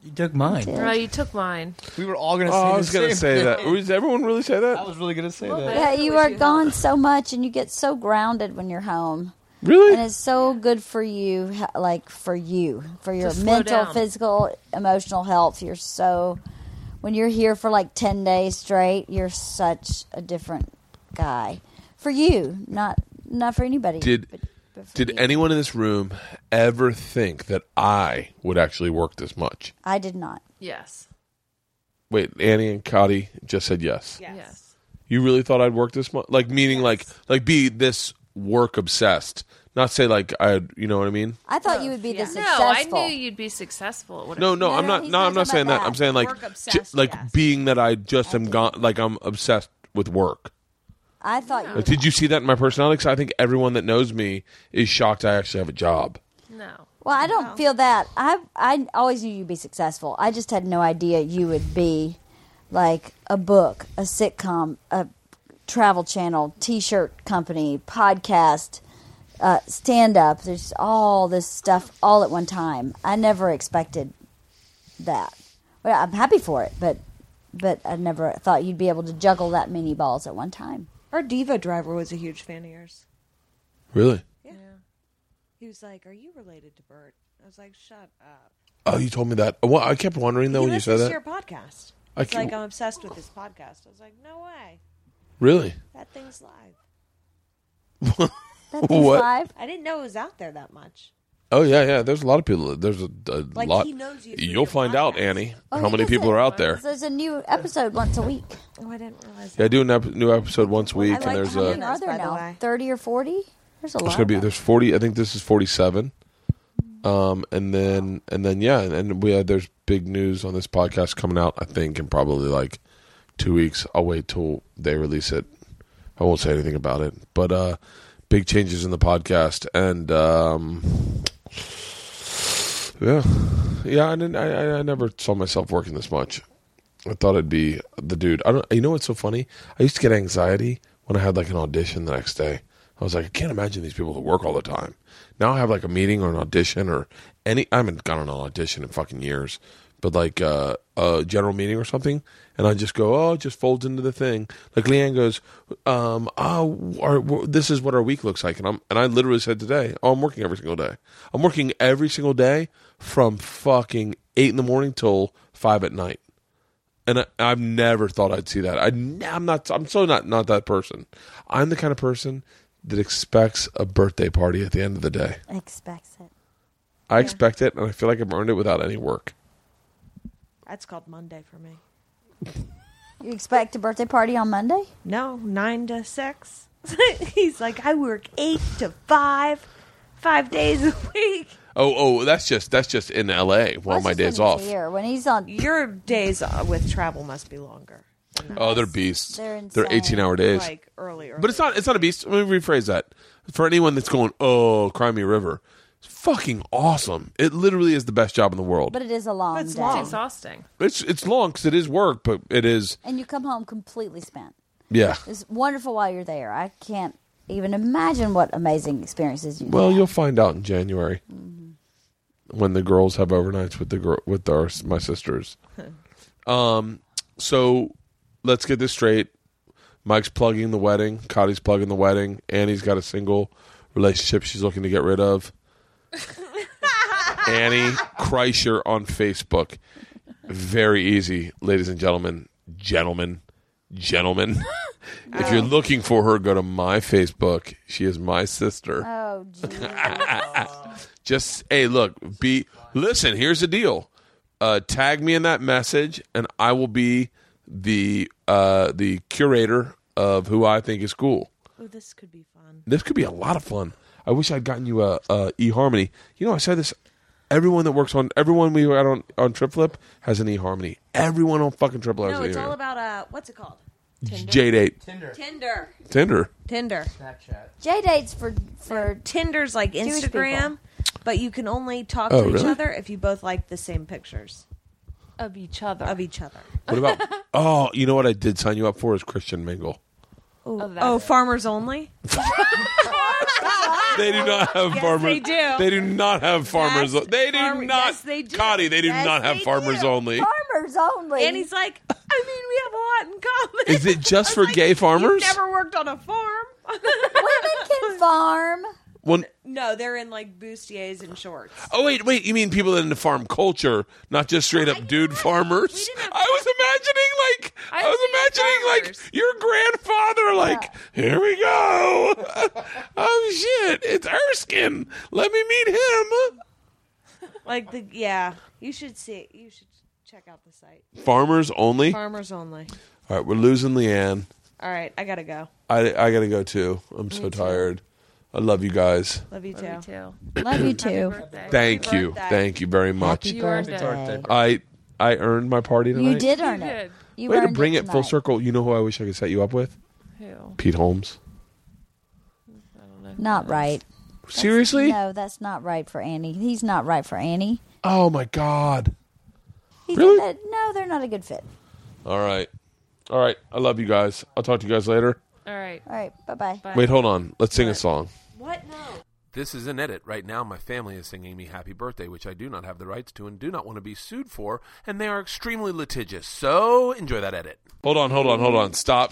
You took mine. Oh, you took mine. We were all going to Oh, say I was going to say that. Did everyone really say that? I was really going to say Well, that. Yeah, I you wish are you gone had. so much, and you get so grounded when you're home. Really? And it's so good for you, like for your To slow mental, down. physical, emotional health. When you're here for like 10 days straight, you're such a different guy. For you, not for anybody. but for Did you. anyone in this room ever think that I would actually work this much? I did not. Yes. Wait, Annie and Cotty just said yes. Yes. You really thought I'd work this much? Like, meaning like be this work obsessed. Not say like you know what I mean? I thought you would be this No, successful. I knew you'd be successful. At No, whatever. I'm not. he's No, not I'm not talking saying about that. I'm that. saying like, Work obsessed, like yes. being that I just am gone. Like I'm obsessed with work. I thought you Like, would. did you see that in my personality? 'Cause I think everyone that knows me is shocked I actually have a job. No. Well, I don't feel that. I always knew you'd be successful. I just had no idea you would be like a book, a sitcom, a travel channel, T-shirt company, podcast, stand-up. There's all this stuff all at one time. I never expected that. Well, I'm happy for it, but I never thought you'd be able to juggle that many balls at one time. Our Diva driver was a huge fan of yours. Really? He was like, "Are you related to Bert?" I was like, "Shut up." Oh, you told me that. Well, I kept wondering though He when you said listens to that. your podcast. I It's keep- like I'm obsessed with this podcast. I was like, "No way, Really? that thing's live." That thing's What? live. I didn't know it was out there that much. Oh yeah. There's a lot of people. There's a Like, lot. he knows you through You'll your find out, podcast. Annie, Oh, how he many does people it. are out there. There's a new episode once a week. Oh, I didn't realize that. Yeah, I do a new episode once a week, I and like there's how a. many Are there by the now? way. 30 or 40? There's a lot. There's gonna be of them. there's 40. I think this is 47. And then yeah, and there's big news on this podcast coming out. I think in probably like 2 weeks. I'll wait till they release it. I won't say anything about it, but big changes in the podcast, and yeah. I never saw myself working this much. I thought I'd be the dude. You know what's so funny? I used to get anxiety when I had like an audition the next day. I was like, I can't imagine these people who work all the time. Now I have like a meeting or an audition or I haven't gone on an audition in fucking years, but like a general meeting or something, and I just go, it just folds into the thing. Like Leanne goes, this is what our week looks like, and I literally said today, I'm working every single day. I'm working every single day from fucking 8 in the morning till 5 at night. And I've never thought I'd see that. I'm so not that person. I'm the kind of person that expects a birthday party at the end of the day. Expects it. I expect it, and I feel like I've earned it without any work. That's called Monday for me. You expect a birthday party on Monday? No, 9 to 6. He's like, I work 8 to 5, 5 days a week. Oh, that's just in L.A. while That's my just days when off. he's Here. When he's on, Your days with travel must be longer. Oh, they're beasts. They're They're insane. 18-hour days. Like earlier. But it's not a beast. Let me rephrase that. For anyone that's going, Cry Me a River, it's fucking awesome. It literally is the best job in the world. but it is a long It's day. long. It's exhausting. It's long because it is work, but it is, And you come home completely spent. yeah. It's wonderful while you're there. I can't even imagine what amazing experiences you Well, have. you'll find out in January when the girls have overnights with my sisters. So let's get this straight. Mike's plugging the wedding. Cotty's plugging the wedding. Annie's got a single relationship she's looking to get rid of. Annie Kreischer on Facebook. Very easy, ladies and gentlemen. Gentlemen. If you're looking for her, go to my Facebook. She is my sister. Oh, geez. Just, hey, look, listen, here's the deal. Tag me in that message, and I will be the curator of who I think is cool. Oh, this could be fun. This could be a lot of fun. I wish I'd gotten you a eHarmony. You know, I said this. Everyone we got on TripFlip has an eHarmony. Everyone on fucking TripFlip has No, an it's all eHarmony. about, what's it called? J-Date. Tinder. Tinder. Snapchat. J-dates for Tinder's like Jewish Instagram, but you can only talk Oh, to each really? other if you both like the same pictures Of each other. of each other. What about? Oh, you know what I did sign you up for is Christian Mingle. Oh, farmers only? They do not have farmers. they do. They do not have farmers. Yes, They do not. yes, they do. Cotty, they do Yes, not have they farmers do. only. Farmers only. And he's like, I mean, we have a lot in common. Is it just I for was like, gay farmers? You've never worked on a farm. Women can farm. Well, No, they're in like bustiers and shorts. oh wait. You mean people in the farm culture, not just straight up dude farmers? We didn't have- I was imagining I've seen farmers. your grandfather. Like, here we go. Oh shit! It's Erskine. Let me meet him. Like you should see. You should check out the site. Farmers only. Farmers only. All right, we're losing Leanne. All right, I gotta go. I gotta go too. I'm so tired. I love you guys. Love you too. Me too. Love you too. Birthday. Thank you. birthday. Thank you very much. Happy You earned birthday. it. I earned my party tonight. You did earn You it. did. You Way to earned bring it full tonight. circle. You know who I wish I could set you up with? Who? Pete Holmes. Not right. Seriously? No, that's not right for Annie. He's not right for Annie. Oh my God. He's Really? no, they're not a good fit. All right. I love you guys. I'll talk to you guys later. All right. All right, bye-bye. Bye. Wait, hold on. Let's sing a song. What? No. This is an edit. Right now, my family is singing me happy birthday, which I do not have the rights to and do not want to be sued for, and they are extremely litigious. So, enjoy that edit. Hold on. Stop.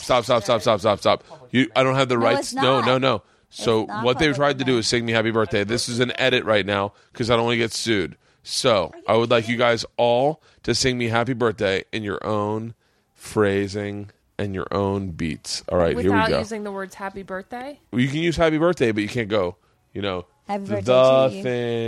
I don't have the rights. it's not. No. So It's not what they public tried to do domain. is sing me happy birthday. This is an edit right now because I don't want to get sued. So I would like you guys all to sing me happy birthday in your own phrasing and your own beats. All right, here we Without go. using the words happy birthday? Well, you can use happy birthday, but you can't go, Happy birthday the to you.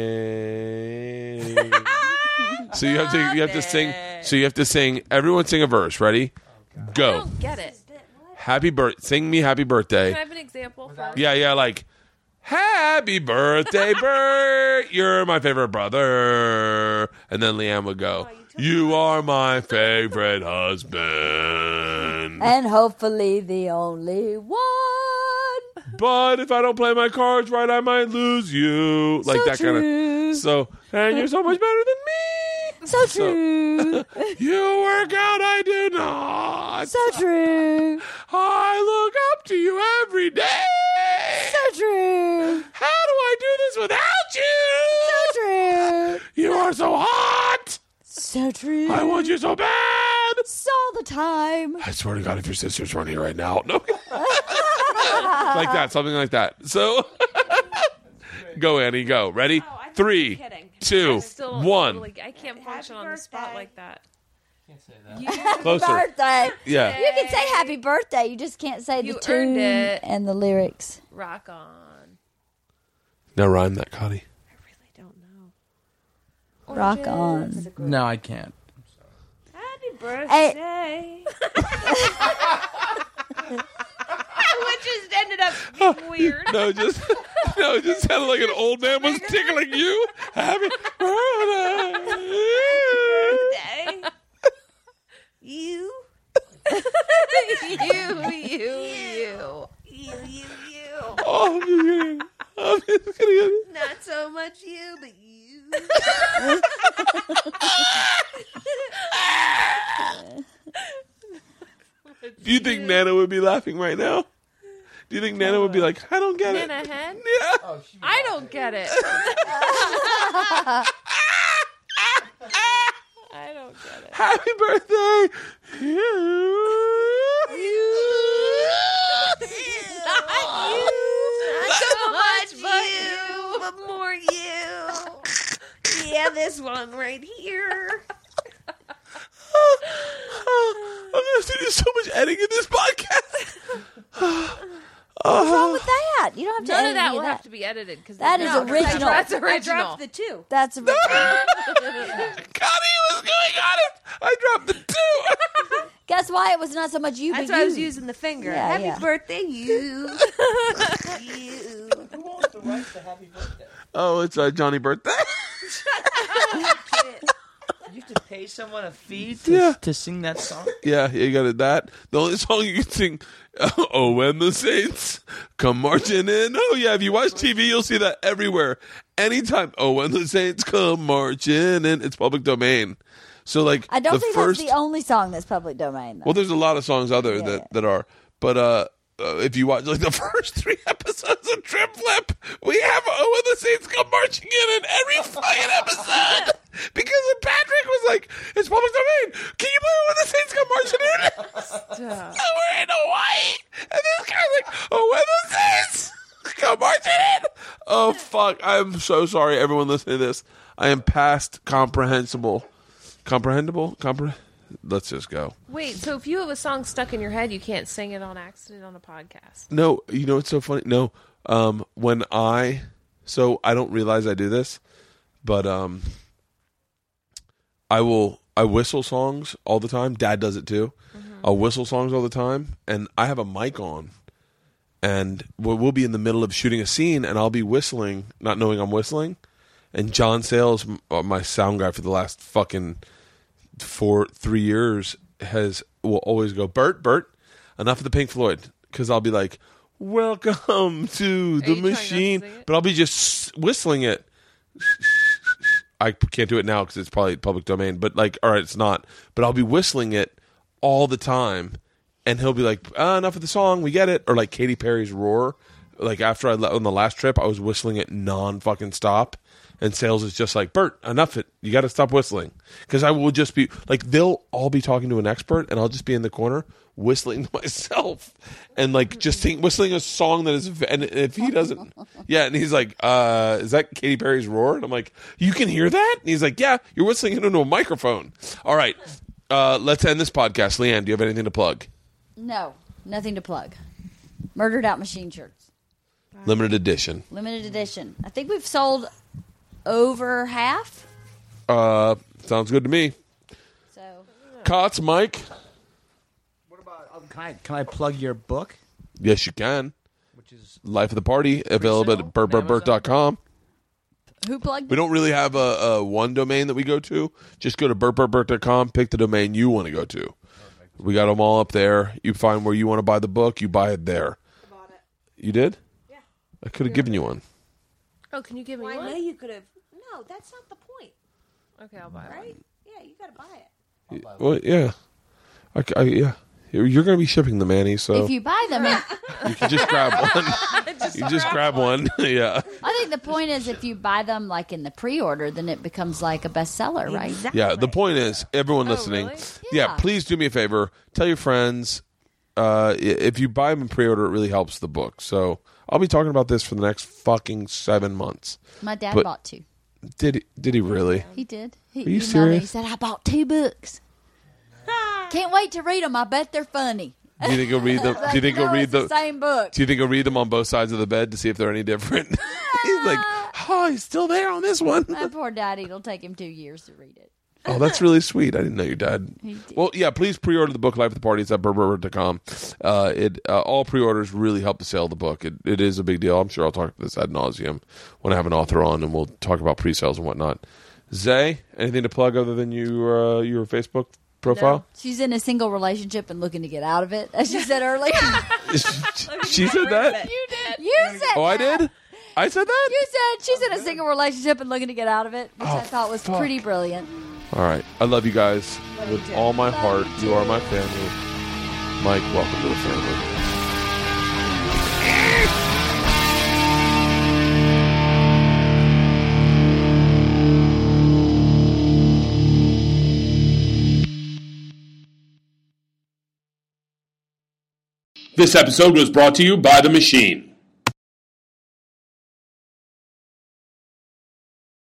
thing. So you have to sing. So you have to sing. Everyone sing a verse. Ready? I Go. don't get it. Happy birthday. Sing me happy birthday. Can I have an example first? Yeah, like happy birthday, Bert. You're my favorite brother. And then Leanne would go, you are my favorite husband. And hopefully the only one. But if I don't play my cards right, I might lose you. Like So that kind true. of. So, and you're so much better than me. So true. You work out, I do not. So true. I look up to you every day. So true. How do I do this without you? So true. You are so hot. So true. I want you so bad. So all the time. I swear to God, if your sister's running here right now. No. Like that, something like that. So, go, Annie, go. Ready? I thought 3, you were kidding. 2, Still 1. totally- I can't function on the spot birthday. like that. Closer. Birthday. Yeah. You can say happy birthday. You just can't say You the tune earned it. and the lyrics. Rock on. Now rhyme that, Cotty. I really don't know. Rock on. No, I can't. Happy birthday. Which just ended up being weird. No, it just sounded like an old man was tickling you. Happy birthday. You. Oh, I'm just gonna Not so much you, but you. Do you think Nana would be laughing right now? Do you think Nana would be like, I don't get it? Nana Hen? Yeah. I don't get it. I don't get it. Happy birthday. Not so much you, but more you. Yeah, this one right here. I'm going to have to do so much editing in this podcast. What's wrong with that? You don't have to None edit of that any will of have to be edited because That is original. That's I original. dropped the 2. That's original. Connie, what's going on? I dropped the 2. Guess why it was not so much you, That's but why I you. was using the finger. Yeah, Happy yeah. birthday, you. You. Who owns the rights to Happy Birthday? Oh, it's Johnny birthday. You have to pay someone a fee Yeah. to sing that song? Yeah, you got it. That the only song you can sing. Oh, when the Saints come marching in. Oh yeah, if you watch TV, you'll see that everywhere. Anytime. Oh, when the Saints come marching in. It's public domain. So like, I don't the think first. that's the only song that's public domain. Though. Well, there's a lot of songs out there Yeah. that are, but if you watch like the first 3 episodes of Trim Flip, we have "Oh, when the Saints Come Marching In" every fucking episode. Because when Patrick was like, "It's public domain. Can you believe when the Saints come marching in?" And we're in Hawaii, and this guy's like, "Oh, when the Saints come marching in." Oh fuck! I'm so sorry, everyone listening to this. I am past comprehensible. Let's just go. Wait, so if you have a song stuck in your head, you can't sing it on accident on a podcast? No, you know what's so funny? No, I don't realize I do this, but I whistle songs all the time. Dad does it too. I'll whistle songs all the time, and I have a mic on, and we'll be in the middle of shooting a scene, and I'll be whistling, not knowing I'm whistling, and John Sayles, my sound guy for the last fucking 3 years, will always go, Bert, enough of the Pink Floyd, because I'll be like, "Welcome to the machine," but I'll be just whistling it. I can't do it now because it's probably public domain, but like, all right, it's not. But I'll be whistling it all the time, and he'll be like, "Enough of the song, we get it." Or like Katy Perry's "Roar." Like after on the last trip, I was whistling it non-fucking stop, and Sales is just like, "Bert, enough it. You got to stop whistling." Because I will just be like, they'll all be talking to an expert, and I'll just be in the corner whistling to myself, and like just whistling a song that is. And if he doesn't, yeah, and he's like, "Is that Katy Perry's Roar?" And I'm like, "You can hear that?" And he's like, "Yeah, you're whistling it into a microphone." All right, let's end this podcast. Leanne, do you have anything to plug? No, nothing to plug. Murdered Out Machine shirts. Limited edition. I think we've sold over half. Sounds good to me. So, Cots, Mike. What about? Can I plug your book? Yes, you can. Which is Life of the Party, available at burtburtburt.com. who plugged? We don't really have a one domain that we go to. Just go to burtburtburt.com, pick the domain you want to go to. We got them all up there. You find where you want to buy the book, you buy it there. I bought it. You did? Yeah. I could have given you one. Oh, can you give me Well, I know one? you could have. No, that's not the point, Okay, I'll buy one. right? Yeah, you got to buy it. Well, yeah. Yeah. You're going to be shipping them, Annie, so If you buy them, you can just grab one. You just grab one. Yeah. I think the point is if you buy them like in the pre-order, then it becomes like a bestseller, right? Exactly. Yeah, the point is, everyone listening, really? yeah, Yeah. please do me a favor. Tell your friends. If you buy them in pre-order, it really helps the book. So I'll be talking about this for the next fucking 7 months. My dad But- bought 2. Did he really? He did. He Are you emailed me. serious? He said, "I bought 2 books. Can't wait to read them. I bet they're funny." Do you think he'll read them? Do you think he'll No, read it's the same book? Do you think he'll read them on both sides of the bed to see if they're any different? He's like, "Oh, he's still there on this one." My poor daddy. It'll take him 2 years to read it. Oh, that's really sweet. I didn't know your dad. He did. Well, yeah, please pre-order the book Life of the Party. It's at burtburtburt.com. All pre-orders really help the sale of the book. It is a big deal. I'm sure I'll talk about this ad nauseum when I have an author on, and we'll talk about pre-sales and whatnot. Zay, anything to plug other than your Facebook profile? She's in a single relationship and looking to get out of it, as you said earlier. She said that? You said Oh, I that. did? I said that? You said she's in a single relationship and looking to get out of it, which I thought was fuck. pretty brilliant. All right. I love you guys Love you with too. all my Love heart. you You are too. my family. Mike, welcome to the family. This episode was brought to you by The Machine.